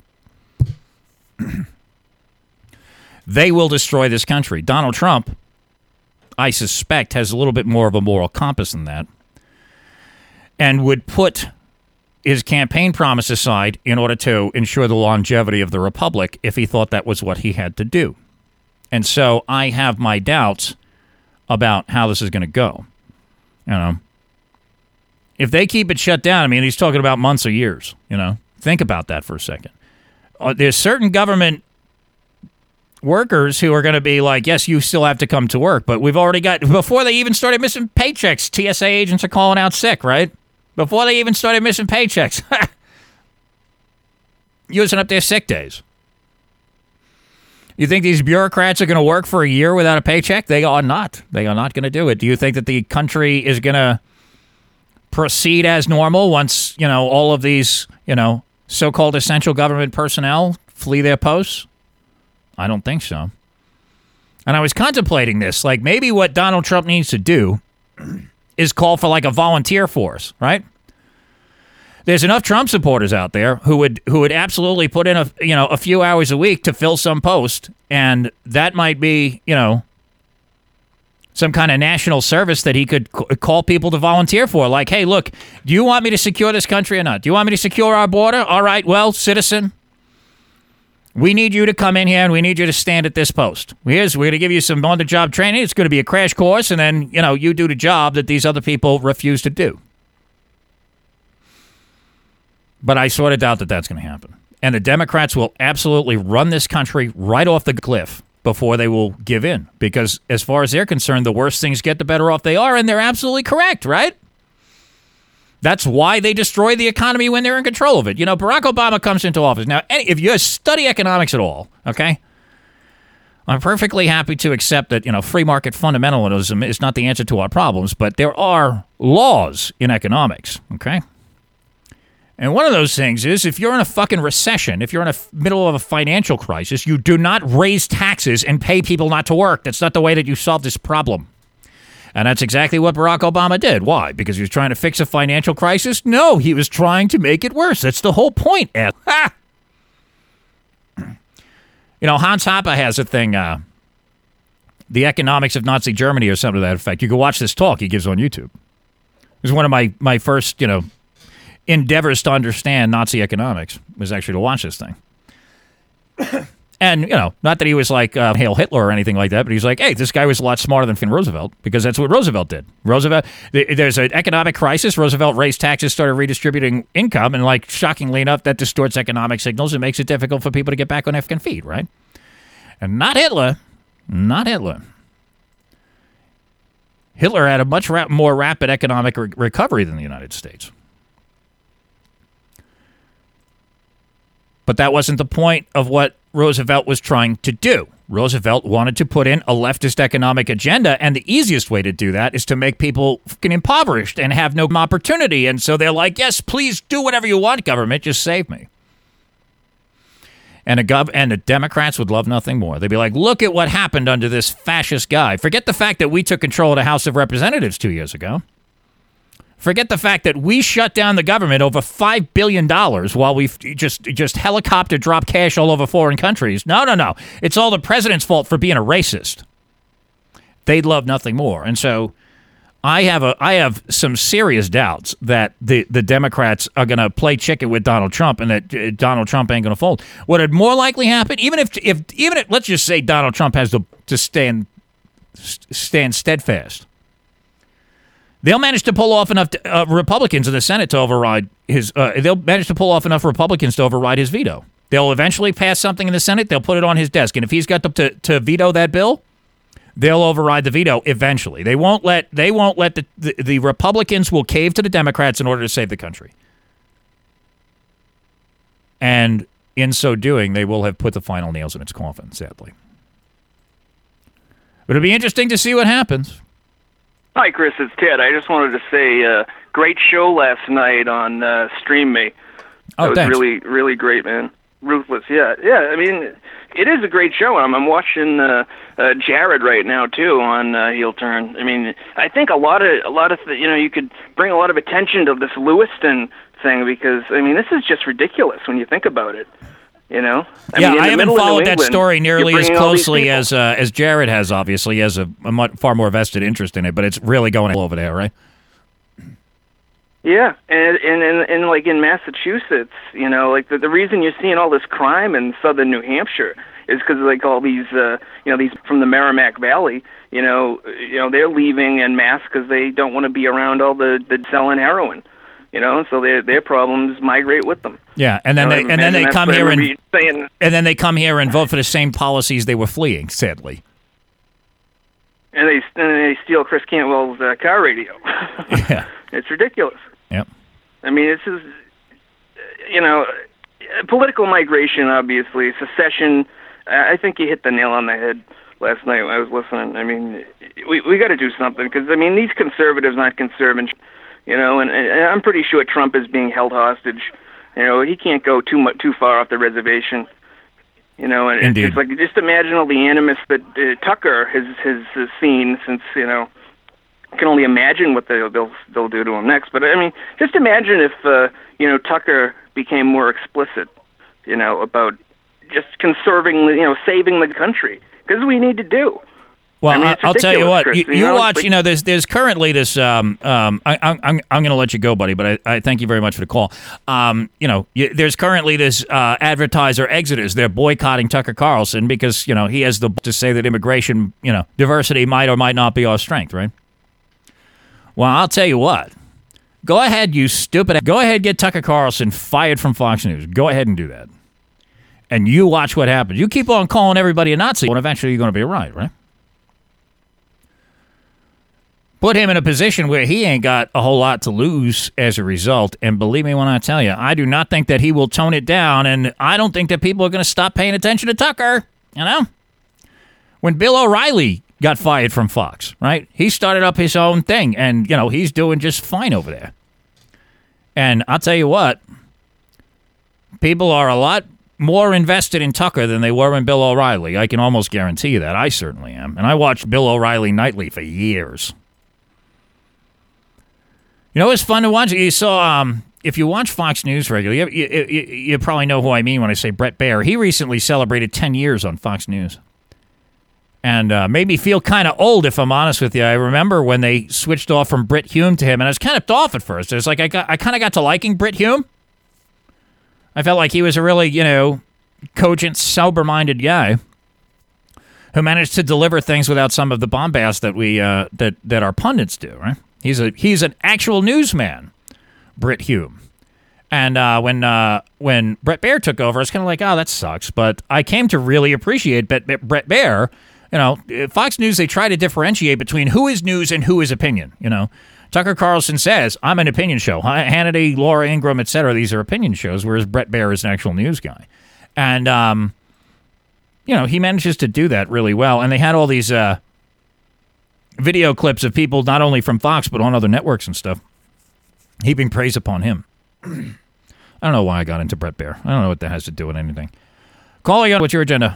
They will destroy this country. Donald Trump, I suspect, has a little bit more of a moral compass than that, and would put his campaign promise aside in order to ensure the longevity of the republic if he thought that was what he had to do. And so I have my doubts about how this is going to go. You know, if they keep it shut down, I mean, he's talking about months or years. You know, think about that for a second. Uh, there's certain government workers who are going to be like, yes, you still have to come to work, but we've already got, before they even started missing paychecks, T S A agents are calling out sick, right? Before they even started missing paychecks, using up their sick days. You think these bureaucrats are going to work for a year without a paycheck? They are not. They are not going to do it. Do you think that the country is going to proceed as normal once, you know, all of these, you know, so-called essential government personnel flee their posts? I don't think so. And I was contemplating this. Like, maybe what Donald Trump needs to do is call for, like, a volunteer force, right? There's enough Trump supporters out there who would who would absolutely put in a you know a few hours a week to fill some post, and that might be you know some kind of national service that he could c- call people to volunteer for. Like, hey, look, do you want me to secure this country or not? Do you want me to secure our border? All right, well, citizen, we need you to come in here and we need you to stand at this post. Here's we're going to give you some on-the-job training. It's going to be a crash course, and then you know you do the job that these other people refuse to do. But I sort of doubt that that's going to happen. And the Democrats will absolutely run this country right off the cliff before they will give in. Because as far as they're concerned, the worse things get, the better off they are. And they're absolutely correct, right? That's why they destroy the economy when they're in control of it. You know, Barack Obama comes into office. Now, if you study economics at all, okay, I'm perfectly happy to accept that, you know, free market fundamentalism is not the answer to our problems. But there are laws in economics, okay? And one of those things is if you're in a fucking recession, if you're in the f- middle of a financial crisis, you do not raise taxes and pay people not to work. That's not the way that you solve this problem. And that's exactly what Barack Obama did. Why? Because he was trying to fix a financial crisis? No, he was trying to make it worse. That's the whole point. Ha! You know, Hans Hoppe has a thing, uh, The Economics of Nazi Germany or something to that effect. You can watch this talk he gives on YouTube. It was one of my, my first, you know, endeavors to understand Nazi economics was actually to watch this thing. And, you know, not that he was like uh, Hail Hitler or anything like that, but he's like, hey, this guy was a lot smarter than Franklin Roosevelt, because that's what Roosevelt did. Roosevelt, th- there's an economic crisis. Roosevelt raised taxes, started redistributing income, and, like, shockingly enough, that distorts economic signals and makes it difficult for people to get back on their fucking feet, right? And not Hitler. Not Hitler. Hitler had a much ra- more rapid economic re- recovery than the United States. But that wasn't the point of what Roosevelt was trying to do. Roosevelt wanted to put in a leftist economic agenda, and the easiest way to do that is to make people fucking impoverished and have no opportunity. And so they're like, yes, please do whatever you want, government, just save me. And, a gov- and the Democrats would love nothing more. They'd be like, look at what happened under this fascist guy. Forget the fact that we took control of the House of Representatives two years ago. Forget the fact that we shut down the government over five billion dollars while we just just helicopter drop cash all over foreign countries. No, no, no. It's all the president's fault for being a racist. They'd love nothing more. And so I have a I have some serious doubts that the, the Democrats are going to play chicken with Donald Trump and that uh, Donald Trump ain't going to fold. What would more likely happen, even if if even if let's just say Donald Trump has to to stand stand steadfast. They'll manage to pull off enough uh, Republicans in the Senate to override his. Uh, they'll manage to pull off enough Republicans to override his veto. They'll eventually pass something in the Senate. They'll put it on his desk, and if he's got to, to, to veto that bill, they'll override the veto eventually. They won't let. They won't let the, the the Republicans will cave to the Democrats in order to save the country. And in so doing, they will have put the final nails in its coffin. Sadly, but it'll be interesting to see what happens. Hi, Chris. It's Ted. I just wanted to say, uh, great show last night on uh, Stream Me. Oh, that was thanks. really, really great, man. Ruthless. Yeah, yeah. I mean, it is a great show. I'm, I'm watching uh, uh, Jared right now too on uh, Heel Turn. I mean, I think a lot of a lot of th- you know you could bring a lot of attention to this Lewiston thing, because I mean this is just ridiculous when you think about it. You know, I yeah, mean, in I the haven't middle of New followed that England, story you're nearly as bringing all these closely people. as uh, as Jared has. Obviously, he has a, a much, far more vested interest in it, but it's really going all over there, right? Yeah, and and and, and like in Massachusetts, you know, like the, the reason you're seeing all this crime in southern New Hampshire is because like all these, uh, you know, these from the Merrimack Valley, you know, you know they're leaving en masse because they don't want to be around all the the selling heroin, you know, and so their their problems migrate with them. Yeah, and then You know, they and then they that's come what I here and remember you saying. and then they come here and vote for the same policies they were fleeing. Sadly, And they and they steal Chris Cantwell's uh, car radio. yeah, It's ridiculous. Yep. I mean, this is, you know, political migration, obviously, secession. I think you hit the nail on the head last night when I was listening. I mean, we we got to do something, because, I mean, these conservatives aren't conserving, you know, and, and I'm pretty sure Trump is being held hostage. You know, he can't go too much, too far off the reservation. You know, and Indeed. it's like, just imagine all the animus that uh, Tucker has, has, has seen since, you know, I can only imagine what they'll, they'll they'll do to him next. But I mean, just imagine if uh, you know Tucker became more explicit, you know, about just conserving, you know, saving the country, because we need to do. Well, I mean, I it's I'll tell you ridiculous, what. Chris, You, you you know, it's watch. like- You know, there's there's currently this. Um, um, I, I'm I'm I'm going to let you go, buddy. But I, I thank you very much for the call. Um, you know, you, there's currently this uh, advertiser exodus. They're boycotting Tucker Carlson because you know he has the to say that immigration, you know, diversity might or might not be our strength, right? Well, I'll tell you what. Go ahead, you stupid. Go ahead, get Tucker Carlson fired from Fox News. Go ahead and do that. And you watch what happens. You keep on calling everybody a Nazi, and eventually you're going to be right, right? Put him in a position where he ain't got a whole lot to lose as a result. And believe me when I tell you, I do not think that he will tone it down. And I don't think that people are going to stop paying attention to Tucker. You know? When Bill O'Reilly got fired from Fox, right? He started up his own thing, and, you know, he's doing just fine over there. And I'll tell you what, people are a lot more invested in Tucker than they were in Bill O'Reilly. I can almost guarantee you that. I certainly am. And I watched Bill O'Reilly nightly for years. You know, it's fun to watch. You saw, um, if you watch Fox News regularly, you, you, you, you probably know who I mean when I say Brett Baer. He recently celebrated ten years on Fox News. And uh, made me feel kind of old, if I'm honest with you. I remember when they switched off from Brit Hume to him, and I was kind of off at first. It was like I got, I kind of got to liking Brit Hume. I felt like he was a really, you know, cogent, sober-minded guy who managed to deliver things without some of the bombast that we uh, that that our pundits do. Right? He's a he's an actual newsman, Brit Hume. And uh, when uh, when Bret Baier took over, it's kind of like, oh, that sucks. But I came to really appreciate Bret Baier. You know, Fox News, they try to differentiate between who is news and who is opinion. You know, Tucker Carlson says, I'm an opinion show. Hannity, Laura Ingraham, et cetera, these are opinion shows, whereas Bret Baier is an actual news guy. And, um, you know, he manages to do that really well. And they had all these uh, video clips of people, not only from Fox, but on other networks and stuff, heaping praise upon him. I don't know why I got into Bret Baier. I don't know what that has to do with anything. Calling on, what's your agenda?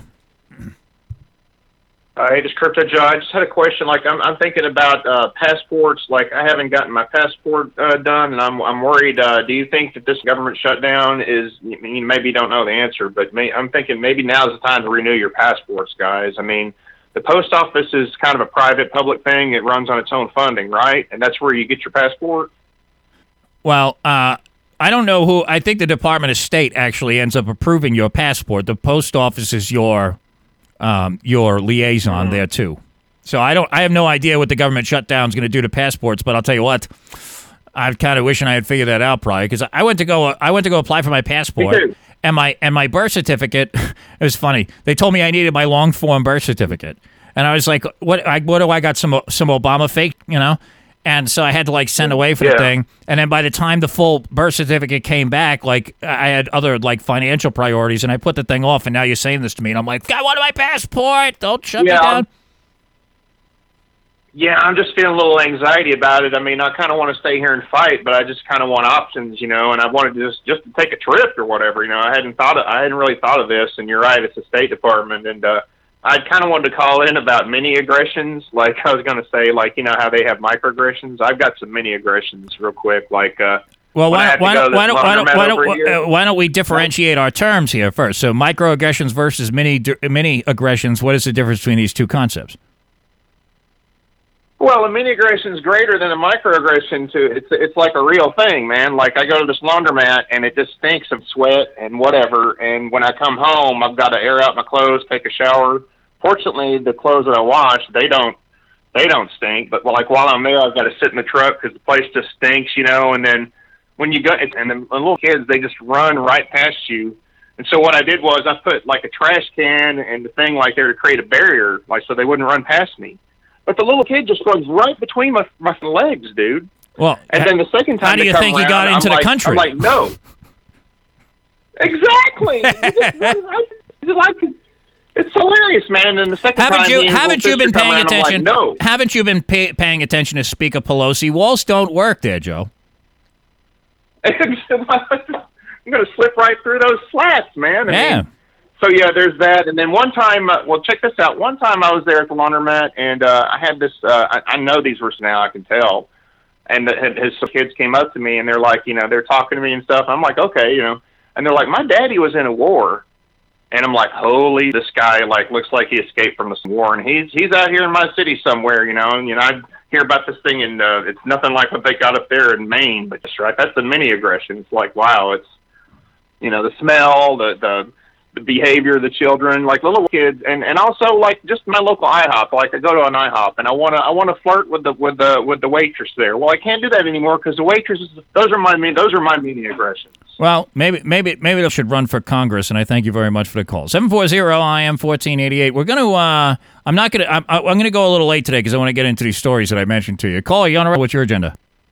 Uh, hey, just Crypto Joe. I just had a question. Like, I'm, I'm thinking about uh, passports. Like, I haven't gotten my passport uh, done, and I'm, I'm worried. Uh, do you think that this government shutdown is? You maybe don't know the answer, but may, I'm thinking maybe now's the time to renew your passports, guys. I mean, the post office is kind of a private, public thing. It runs on its own funding, right? And that's where you get your passport. Well, uh, I don't know who. I think the Department of State actually ends up approving your passport. The post office is your. Um, your liaison there too. So I don't. I have no idea what the government shutdown is going to do to passports. But I'll tell you what, I'm kind of wishing I had figured that out, probably, because I went to go. I went to go apply for my passport and my and my birth certificate. It was funny. They told me I needed my long form birth certificate, and I was like, "What? I, what do I got? Some some Obama fake, you know?" And so I had to like send away for yeah. the thing. And then by the time the full birth certificate came back, like I had other like financial priorities, and I put the thing off. And now you're saying this to me, and I'm like, I want my passport. Don't shut yeah, me down. I'm, yeah, I'm just feeling a little anxiety about it. I mean, I kind of want to stay here and fight, but I just kind of want options, you know. And I wanted to just just to take a trip or whatever, you know. I hadn't thought of, I hadn't really thought of this. And you're right, it's the State Department, and uh, I kind of wanted to call in about mini aggressions. Like I was going to say, like, you know, how they have microaggressions. I've got some mini aggressions real quick. Like, uh, well, why, why, don't, why, don't, why, don't, why, don't, here, why don't we differentiate our terms here first? So microaggressions versus mini, mini aggressions. What is the difference between these two concepts? Well, a mini aggression is greater than a microaggression. To it's it's like a real thing, man. Like I go to this laundromat and it just stinks of sweat and whatever. And when I come home, I've got to air out my clothes, take a shower. Fortunately, the clothes that I wash, they don't they don't stink. But like while I'm there, I've got to sit in the truck because the place just stinks, you know. And then when you go, and the little kids, they just run right past you. And so what I did was I put like a trash can and the thing like there to create a barrier, like so they wouldn't run past me. But the little kid just runs right between my my legs, dude. Well, and then the second time how do you they come think around, you got I'm into like, the country? I'm like, no. Exactly. It's like, it's hilarious, man. And the second haven't time, you me and haven't little you been sister come paying around, I'm attention? Like, no. Haven't you been pay, paying attention to Speaker Pelosi? Walls don't work there, Joe. I'm going to slip right through those slats, man. I yeah. Mean, so, yeah, there's that. And then one time, uh, well, check this out. One time I was there at the laundromat, and uh, I had this, uh, I, I know these words now, I can tell. And the, his some kids came up to me, and they're like, you know, they're talking to me and stuff. I'm like, okay, you know. And they're like, my daddy was in a war. And I'm like, holy, this guy, like, looks like he escaped from this war. And he's he's out here in my city somewhere, you know. And, you know, I hear about this thing, and uh, it's nothing like what they got up there in Maine. But that's right. That's the mini aggression. It's like, wow, it's, you know, the smell, the, the, the behavior of the children, like the little kids, and, and also like just my local IHOP. Like I go to an IHOP and I want to I want to flirt with the with the with the waitress there. Well, I can't do that anymore because the waitresses, those are my those are my mini aggressions. Well, maybe maybe maybe they should run for Congress. And I thank you very much for the call. seven four zero I M fourteen eighty-eight. We're gonna. Uh, I'm not gonna. I'm, I'm gonna go a little late today because I want to get into these stories that I mentioned to you. Call you on. What's your agenda?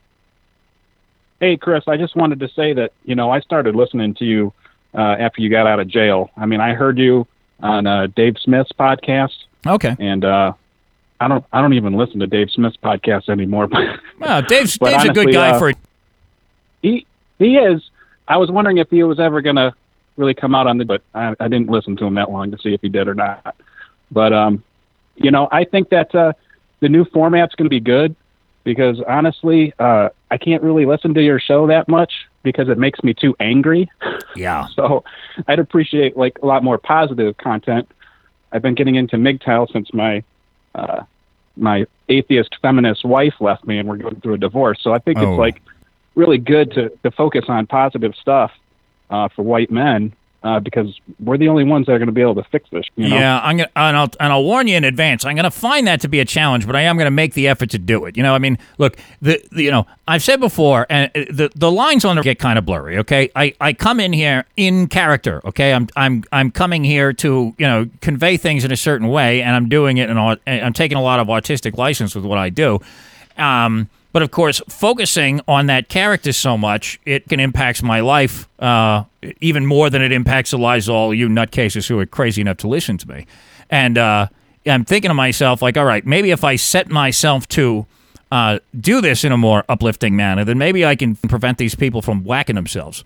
Hey, Chris. I just wanted to say that you know I started listening to you. Uh, after you got out of jail. I mean, I heard you on uh, Dave Smith's podcast. Okay. And uh, I don't I don't even listen to Dave Smith's podcast anymore. Well, Dave's, but Dave's honestly, a good guy uh, for... He, he is. I was wondering if he was ever going to really come out on the... But I, I didn't listen to him that long to see if he did or not. But, um, you know, I think that uh, the new format's going to be good because, honestly, uh, I can't really listen to your show that much because it makes me too angry. Yeah. So I'd appreciate like a lot more positive content. I've been getting into M G T O W since my uh, my atheist feminist wife left me and we're going through a divorce. So I think oh. it's like really good to, to focus on positive stuff uh, for white men uh, because we're the only ones that are going to be able to fix this. You know? Yeah, I'm gonna, and I'll and I'll warn you in advance. I'm going to find that to be a challenge, but I am going to make the effort to do it. You know, I mean, look, the, the you know, I've said before, and the the lines on the get kind of blurry. Okay, I, I come in here in character. Okay, I'm I'm I'm coming here to you know convey things in a certain way, and I'm doing it, and I'm taking a lot of artistic license with what I do. Um, But, of course, focusing on that character so much, it can impact my life uh, even more than it impacts the lives of all you nutcases who are crazy enough to listen to me. And uh, I'm thinking to myself, like, all right, maybe if I set myself to uh, do this in a more uplifting manner, then maybe I can prevent these people from whacking themselves.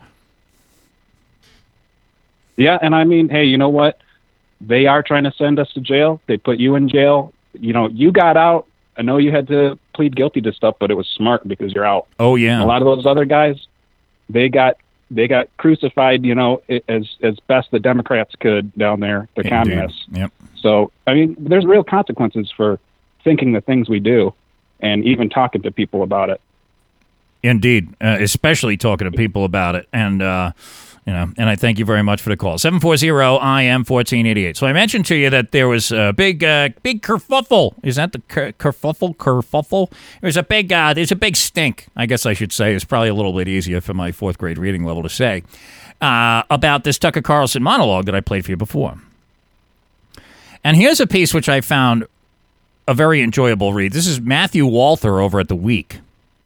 Yeah, and I mean, hey, you know what? They are trying to send us to jail. They put you in jail. You know, you got out. I know you had to plead guilty to stuff, but it was smart because you're out. Oh yeah. A lot of those other guys, they got they got crucified, you know, as as best the Democrats could down there, the Indeed. communists. Yep. So I mean, there's real consequences for thinking the things we do, and even talking to people about it. Indeed, uh, especially talking to people about it, and uh, you know, and I thank you very much for the call. seven four zero I M fourteen eighty-eight. So I mentioned to you that there was a big, uh, big kerfuffle. Is that the ker- kerfuffle? Kerfuffle? There's a big, uh, there's a big stink. I guess I should say. It's probably a little bit easier for my fourth grade reading level to say uh, about this Tucker Carlson monologue that I played for you before. And here's a piece which I found a very enjoyable read. This is Matthew Walther over at The Week.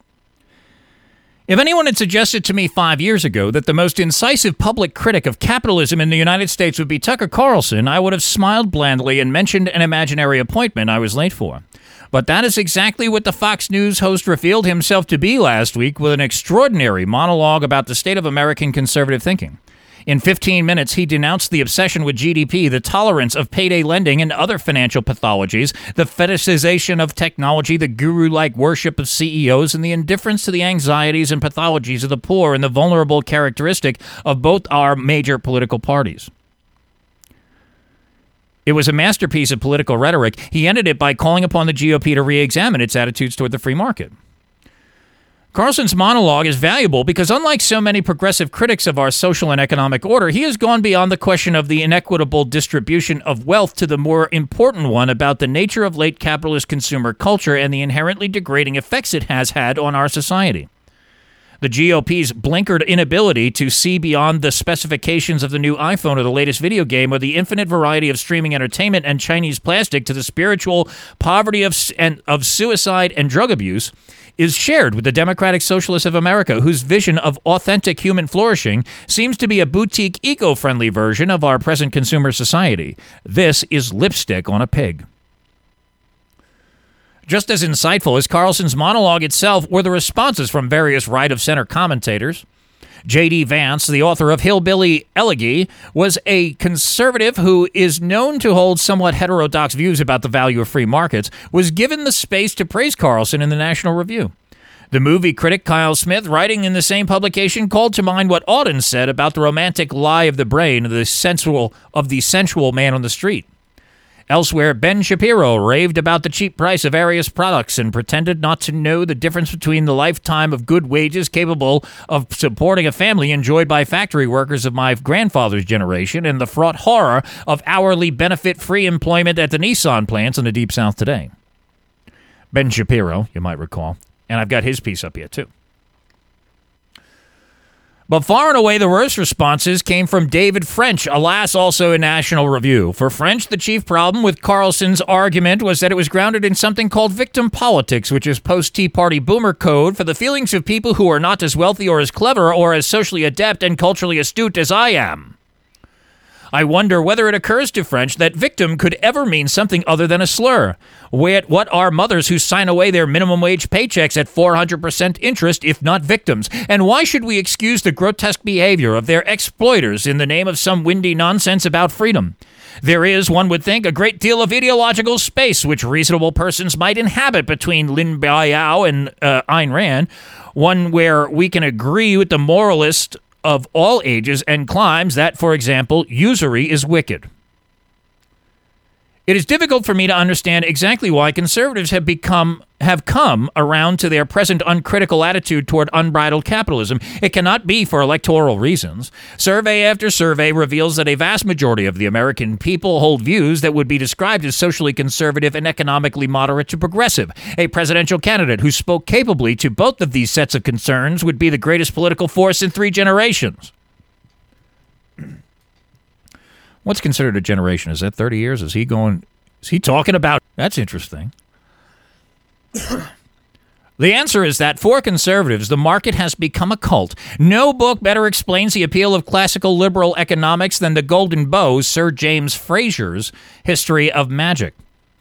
If anyone had suggested to me five years ago that the most incisive public critic of capitalism in the United States would be Tucker Carlson, I would have smiled blandly and mentioned an imaginary appointment I was late for. But that is exactly what the Fox News host revealed himself to be last week with an extraordinary monologue about the state of American conservative thinking. In fifteen minutes, he denounced the obsession with G D P, the tolerance of payday lending and other financial pathologies, the fetishization of technology, the guru-like worship of C E Os, and the indifference to the anxieties and pathologies of the poor and the vulnerable characteristic of both our major political parties. It was a masterpiece of political rhetoric. He ended it by calling upon the G O P to re-examine its attitudes toward the free market. Carlson's monologue is valuable because, unlike so many progressive critics of our social and economic order, he has gone beyond the question of the inequitable distribution of wealth to the more important one about the nature of late capitalist consumer culture and the inherently degrading effects it has had on our society. The G O P's blinkered inability to see beyond the specifications of the new iPhone or the latest video game or the infinite variety of streaming entertainment and Chinese plastic to the spiritual poverty of, and, of suicide and drug abuse is shared with the Democratic Socialists of America, whose vision of authentic human flourishing seems to be a boutique, eco-friendly version of our present consumer society. This is lipstick on a pig. Just as insightful as Carlson's monologue itself were the responses from various right-of-center commentators. J D. Vance, the author of Hillbilly Elegy, was a conservative who is known to hold somewhat heterodox views about the value of free markets, was given the space to praise Carlson in the National Review. The movie critic Kyle Smith, writing in the same publication, called to mind what Auden said about the romantic lie of the brain of the sensual, of the sensual man on the street. Elsewhere, Ben Shapiro raved about the cheap price of various products and pretended not to know the difference between the lifetime of good wages capable of supporting a family enjoyed by factory workers of my grandfather's generation and the fraught horror of hourly benefit-free employment at the Nissan plants in the Deep South today. Ben Shapiro, you might recall, and I've got his piece up here too. But far and away, the worst responses came from David French, alas, also in National Review. For French, the chief problem with Carlson's argument was that it was grounded in something called victim politics, which is post-Tea Party boomer code for the feelings of people who are not as wealthy or as clever or as socially adept and culturally astute as I am. I wonder whether it occurs to French that victim could ever mean something other than a slur. What are mothers who sign away their minimum wage paychecks at four hundred percent interest if not victims? And why should we excuse the grotesque behavior of their exploiters in the name of some windy nonsense about freedom? There is, one would think, a great deal of ideological space which reasonable persons might inhabit between Lin Biao and uh, Ayn Rand, one where we can agree with the moralist of all ages and climes that, for example, usury is wicked. It is difficult for me to understand exactly why conservatives have become have come around to their present uncritical attitude toward unbridled capitalism. It cannot be for electoral reasons. Survey after survey reveals that a vast majority of the American people hold views that would be described as socially conservative and economically moderate to progressive. A presidential candidate who spoke capably to both of these sets of concerns would be the greatest political force in three generations. What's considered a generation? Is that thirty years? Is he going, is he talking about? That's interesting. The answer is that for conservatives, the market has become a cult. No book better explains the appeal of classical liberal economics than The Golden Bough, Sir James Fraser's History of Magic.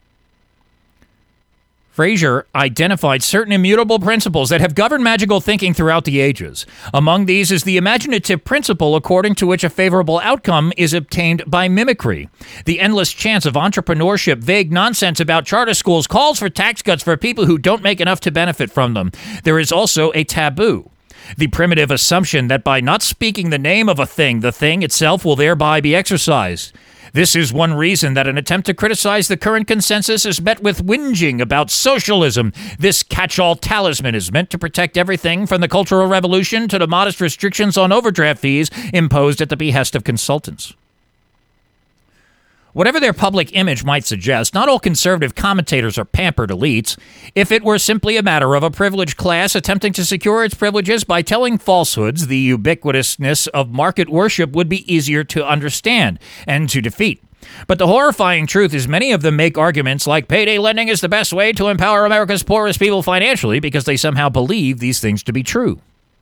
Fraser identified certain immutable principles that have governed magical thinking throughout the ages. Among these is the imaginative principle according to which a favorable outcome is obtained by mimicry. The endless chance of entrepreneurship, vague nonsense about charter schools, calls for tax cuts for people who don't make enough to benefit from them. There is also a taboo. The primitive assumption that by not speaking the name of a thing, the thing itself will thereby be exercised. This is one reason that an attempt to criticize the current consensus is met with whinging about socialism. This catch-all talisman is meant to protect everything from the Cultural Revolution to the modest restrictions on overdraft fees imposed at the behest of consultants. Whatever their public image might suggest, not all conservative commentators are pampered elites. If it were simply a matter of a privileged class attempting to secure its privileges by telling falsehoods, the ubiquitousness of market worship would be easier to understand and to defeat. But the horrifying truth is many of them make arguments like payday lending is the best way to empower America's poorest people financially because they somehow believe these things to be true.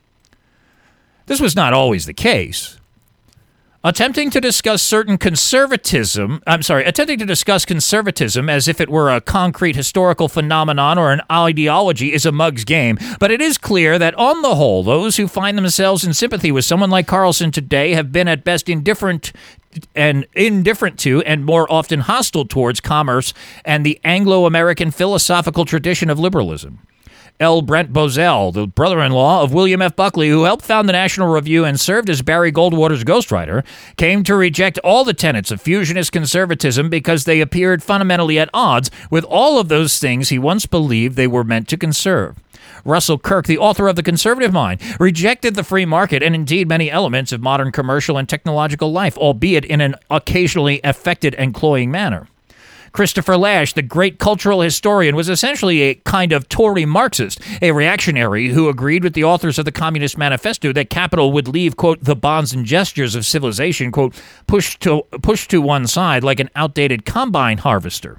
This was not always the case. Attempting to discuss certain conservatism, I'm sorry, attempting to discuss conservatism as if it were a concrete historical phenomenon or an ideology is a mug's game, but it is clear that on the whole, those who find themselves in sympathy with someone like Carlson today have been at best indifferent and indifferent to and more often hostile towards commerce and the Anglo-American philosophical tradition of liberalism. L. Brent Bozell, the brother-in-law of William F. Buckley, who helped found the National Review and served as Barry Goldwater's ghostwriter, came to reject all the tenets of fusionist conservatism because they appeared fundamentally at odds with all of those things he once believed they were meant to conserve. Russell Kirk, the author of The Conservative Mind, rejected the free market and indeed many elements of modern commercial and technological life, albeit in an occasionally affected and cloying manner. Christopher Lasch, the great cultural historian, was essentially a kind of Tory Marxist, a reactionary who agreed with the authors of the Communist Manifesto that capital would leave, quote, the bonds and gestures of civilization, quote, pushed to, pushed to one side like an outdated combine harvester.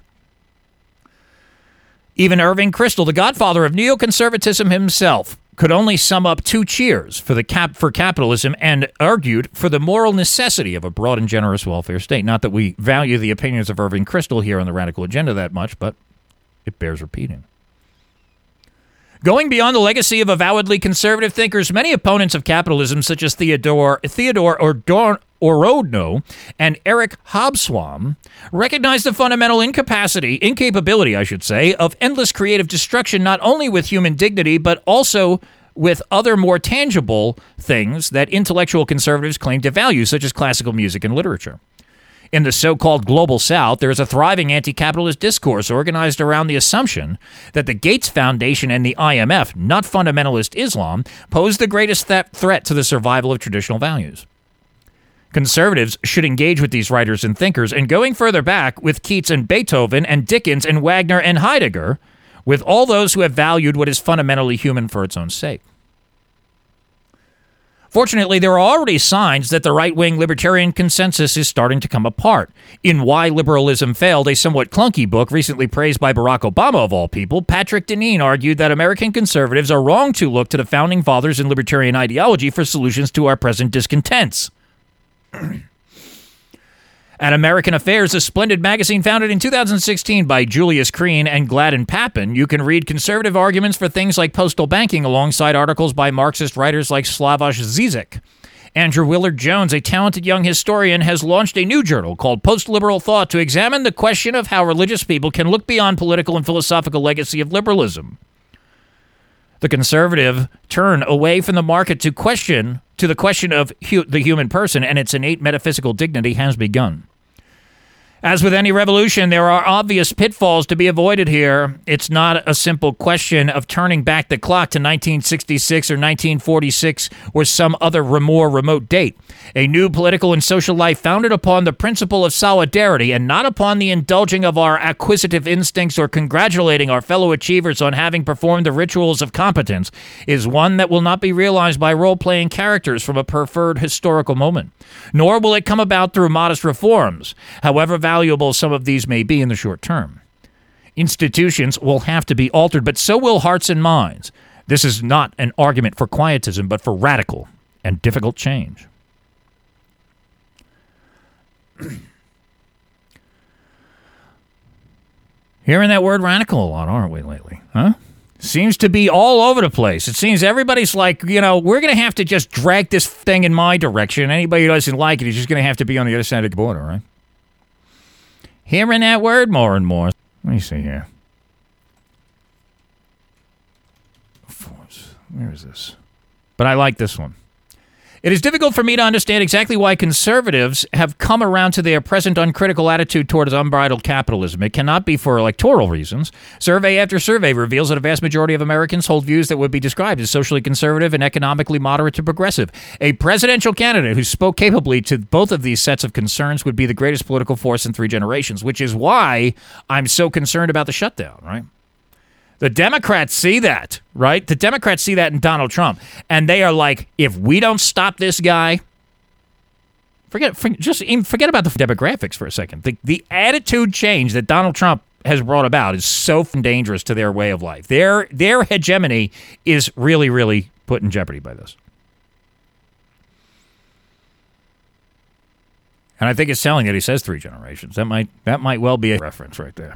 Even Irving Kristol, the godfather of neoconservatism himself, could only sum up two cheers for the cap for capitalism and argued for the moral necessity of a broad and generous welfare state. Not that we value the opinions of Irving Kristol here on the Radical Agenda that much, but it bears repeating. Going beyond the legacy of avowedly conservative thinkers, many opponents of capitalism, such as Theodore Theodore Ordor- Orodno and Eric Hobsbawm, recognize the fundamental incapacity, incapability, I should say, of endless creative destruction, not only with human dignity, but also with other more tangible things that intellectual conservatives claim to value, such as classical music and literature. In the so-called Global South, there is a thriving anti-capitalist discourse organized around the assumption that the Gates Foundation and the I M F, not fundamentalist Islam, pose the greatest th- threat to the survival of traditional values. Conservatives should engage with these writers and thinkers, and going further back with Keats and Beethoven and Dickens and Wagner and Heidegger, with all those who have valued what is fundamentally human for its own sake. Fortunately, there are already signs that the right-wing libertarian consensus is starting to come apart. In Why Liberalism Failed, a somewhat clunky book recently praised by Barack Obama of all people, Patrick Deneen argued that American conservatives are wrong to look to the founding fathers and libertarian ideology for solutions to our present discontents. At American Affairs, a splendid magazine founded in two thousand sixteen by Julius Crean and Gladden Papin, you can read conservative arguments for things like postal banking alongside articles by Marxist writers like Slavoj Zizek. Andrew Willard Jones, a talented young historian, has launched a new journal called Post-Liberal Thought to examine the question of how religious people can look beyond political and philosophical legacy of liberalism. The conservative turn away from the market to question to the question of hu- the human person and its innate metaphysical dignity has begun. As with any revolution, there are obvious pitfalls to be avoided here. It's not a simple question of turning back the clock to nineteen sixty-six or nineteen forty-six or some other more remote date. A new political and social life founded upon the principle of solidarity and not upon the indulging of our acquisitive instincts or congratulating our fellow achievers on having performed the rituals of competence is one that will not be realized by role-playing characters from a preferred historical moment. Nor will it come about through modest reforms, however valuable some of these may be in the short term. Institutions will have to be altered, but so will hearts and minds. This is not an argument for quietism, but for radical and difficult change. Hearing that word radical a lot, aren't we, lately? Huh? Seems to be all over the place. It seems everybody's like, you know, we're going to have to just drag this thing in my direction. Anybody who doesn't like it is just going to have to be on the other side of the border, right? Hearing that word more and more. Let me see here. Where is this? But I like this one. It is difficult for me to understand exactly why conservatives have come around to their present uncritical attitude towards unbridled capitalism. It cannot be for electoral reasons. Survey after survey reveals that a vast majority of Americans hold views that would be described as socially conservative and economically moderate to progressive. A presidential candidate who spoke capably to both of these sets of concerns would be the greatest political force in three generations, which is why I'm so concerned about the shutdown, right? The Democrats see that, right? The Democrats see that in Donald Trump, and they are like, if we don't stop this guy, forget, forget just even forget about the demographics for a second. The, the attitude change that Donald Trump has brought about is so dangerous to their way of life. Their their hegemony is really, really put in jeopardy by this. And I think it's telling that he says three generations. That might that might well be a reference right there.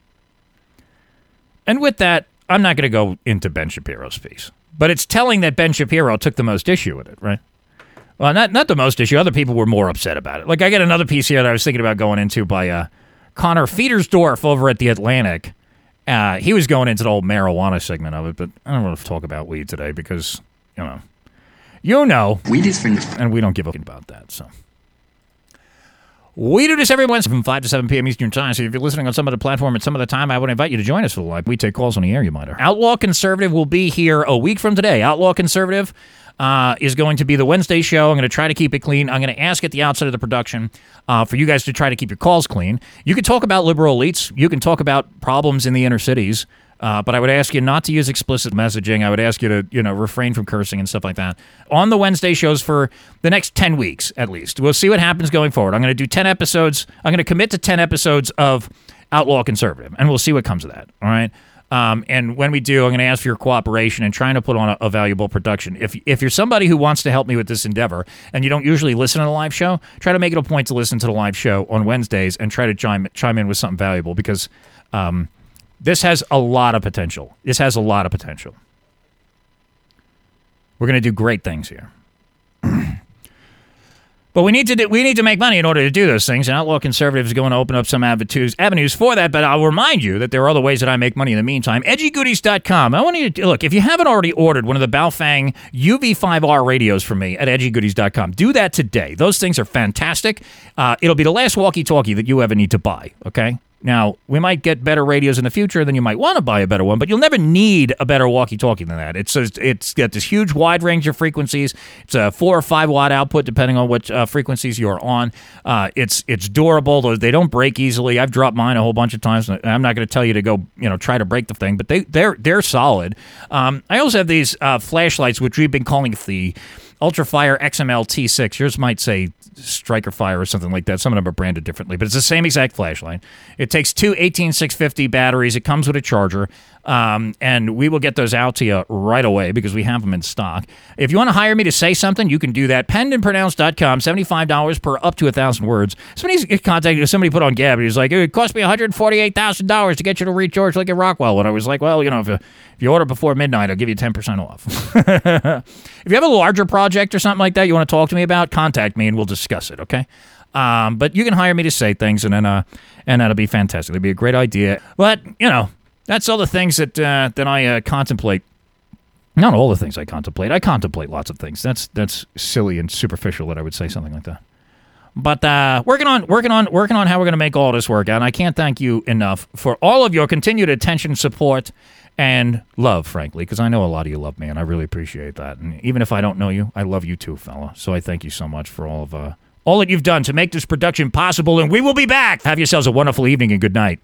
And with that, I'm not going to go into Ben Shapiro's piece. But it's telling that Ben Shapiro took the most issue with it, right? Well, not not the most issue. Other people were more upset about it. Like, I got another piece here that I was thinking about going into by uh, Connor Federsdorf over at The Atlantic. Uh, he was going into the whole marijuana segment of it, but I don't want to talk about weed today because, you know, you know. Weed is finished. And we don't give a fuck about that, so. We do this every Wednesday from five to seven p.m. Eastern Time, so if you're listening on some other platform at some other time, I would invite you to join us for the live. We take calls on the air, you might have. Outlaw Conservative will be here a week from today. Outlaw Conservative uh, is going to be the Wednesday show. I'm going to try to keep it clean. I'm going to ask at the outset of the production uh, for you guys to try to keep your calls clean. You can talk about liberal elites. You can talk about problems in the inner cities. Uh, but I would ask you not to use explicit messaging. I would ask you to, you know, refrain from cursing and stuff like that on the Wednesday shows for the next ten weeks, at least. We'll see what happens going forward. I'm going to do ten episodes. I'm going to commit to ten episodes of Outlaw Conservative, and we'll see what comes of that, all right? Um, and when we do, I'm going to ask for your cooperation in trying to put on a, a valuable production. If if you're somebody who wants to help me with this endeavor, and you don't usually listen to the live show, try to make it a point to listen to the live show on Wednesdays and try to chime, chime in with something valuable, because um, this has a lot of potential. This has a lot of potential. We're going to do great things here. But we need to do, we need to make money in order to do those things, and Outlaw Conservative is going to open up some avenues, avenues for that, but I'll remind you that there are other ways that I make money in the meantime. edgy goodies dot com. I want you to, look, if you haven't already ordered one of the Baofeng U V five R radios from me at edgy goodies dot com, do that today. Those things are fantastic. Uh, it'll be the last walkie-talkie that you ever need to buy, okay? Now, we might get better radios in the future, then you might want to buy a better one, but you'll never need a better walkie-talkie than that. It's it's got this huge wide range of frequencies. It's a four or five watt output, depending on what uh, frequencies you're on. Uh, it's it's durable. They don't break easily. I've dropped mine a whole bunch of times. I'm not going to tell you to go, you know, try to break the thing, but they they're they're solid. Um, I also have these uh, flashlights, which we've been calling the Ultrafire X M L T six. Yours might say Striker Fire or something like that. Some of them are branded differently, but it's the same exact flashlight. It takes two eighteen six fifty batteries. It comes with a charger, um, and we will get those out to you right away because we have them in stock. If you want to hire me to say something, you can do that. penned and pronounced dot com, seventy-five dollars per up to one thousand words. Somebody contacted, somebody put on Gab, and he's like, it cost me one hundred forty-eight thousand dollars to get you to read George Lincoln Rockwell. And I was like, well, you know, if you, if you order before midnight, I'll give you ten percent off. If you have a larger project or something like that you want to talk to me about, contact me and we'll discuss it, okay? Um, but you can hire me to say things, and then uh, and that'll be fantastic. It'll be a great idea. But, you know, that's all the things that uh, that I uh, contemplate. Not all the things I contemplate. I contemplate lots of things. That's that's silly and superficial that I would say something like that. But uh, working on working on working on how we're going to make all this work out. And I can't thank you enough for all of your continued attention, support, and love, frankly, because I know a lot of you love me, and I really appreciate that. And even if I don't know you, I love you too, fella. So I thank you so much for all of uh, all that you've done to make this production possible. And we will be back. Have yourselves a wonderful evening and good night.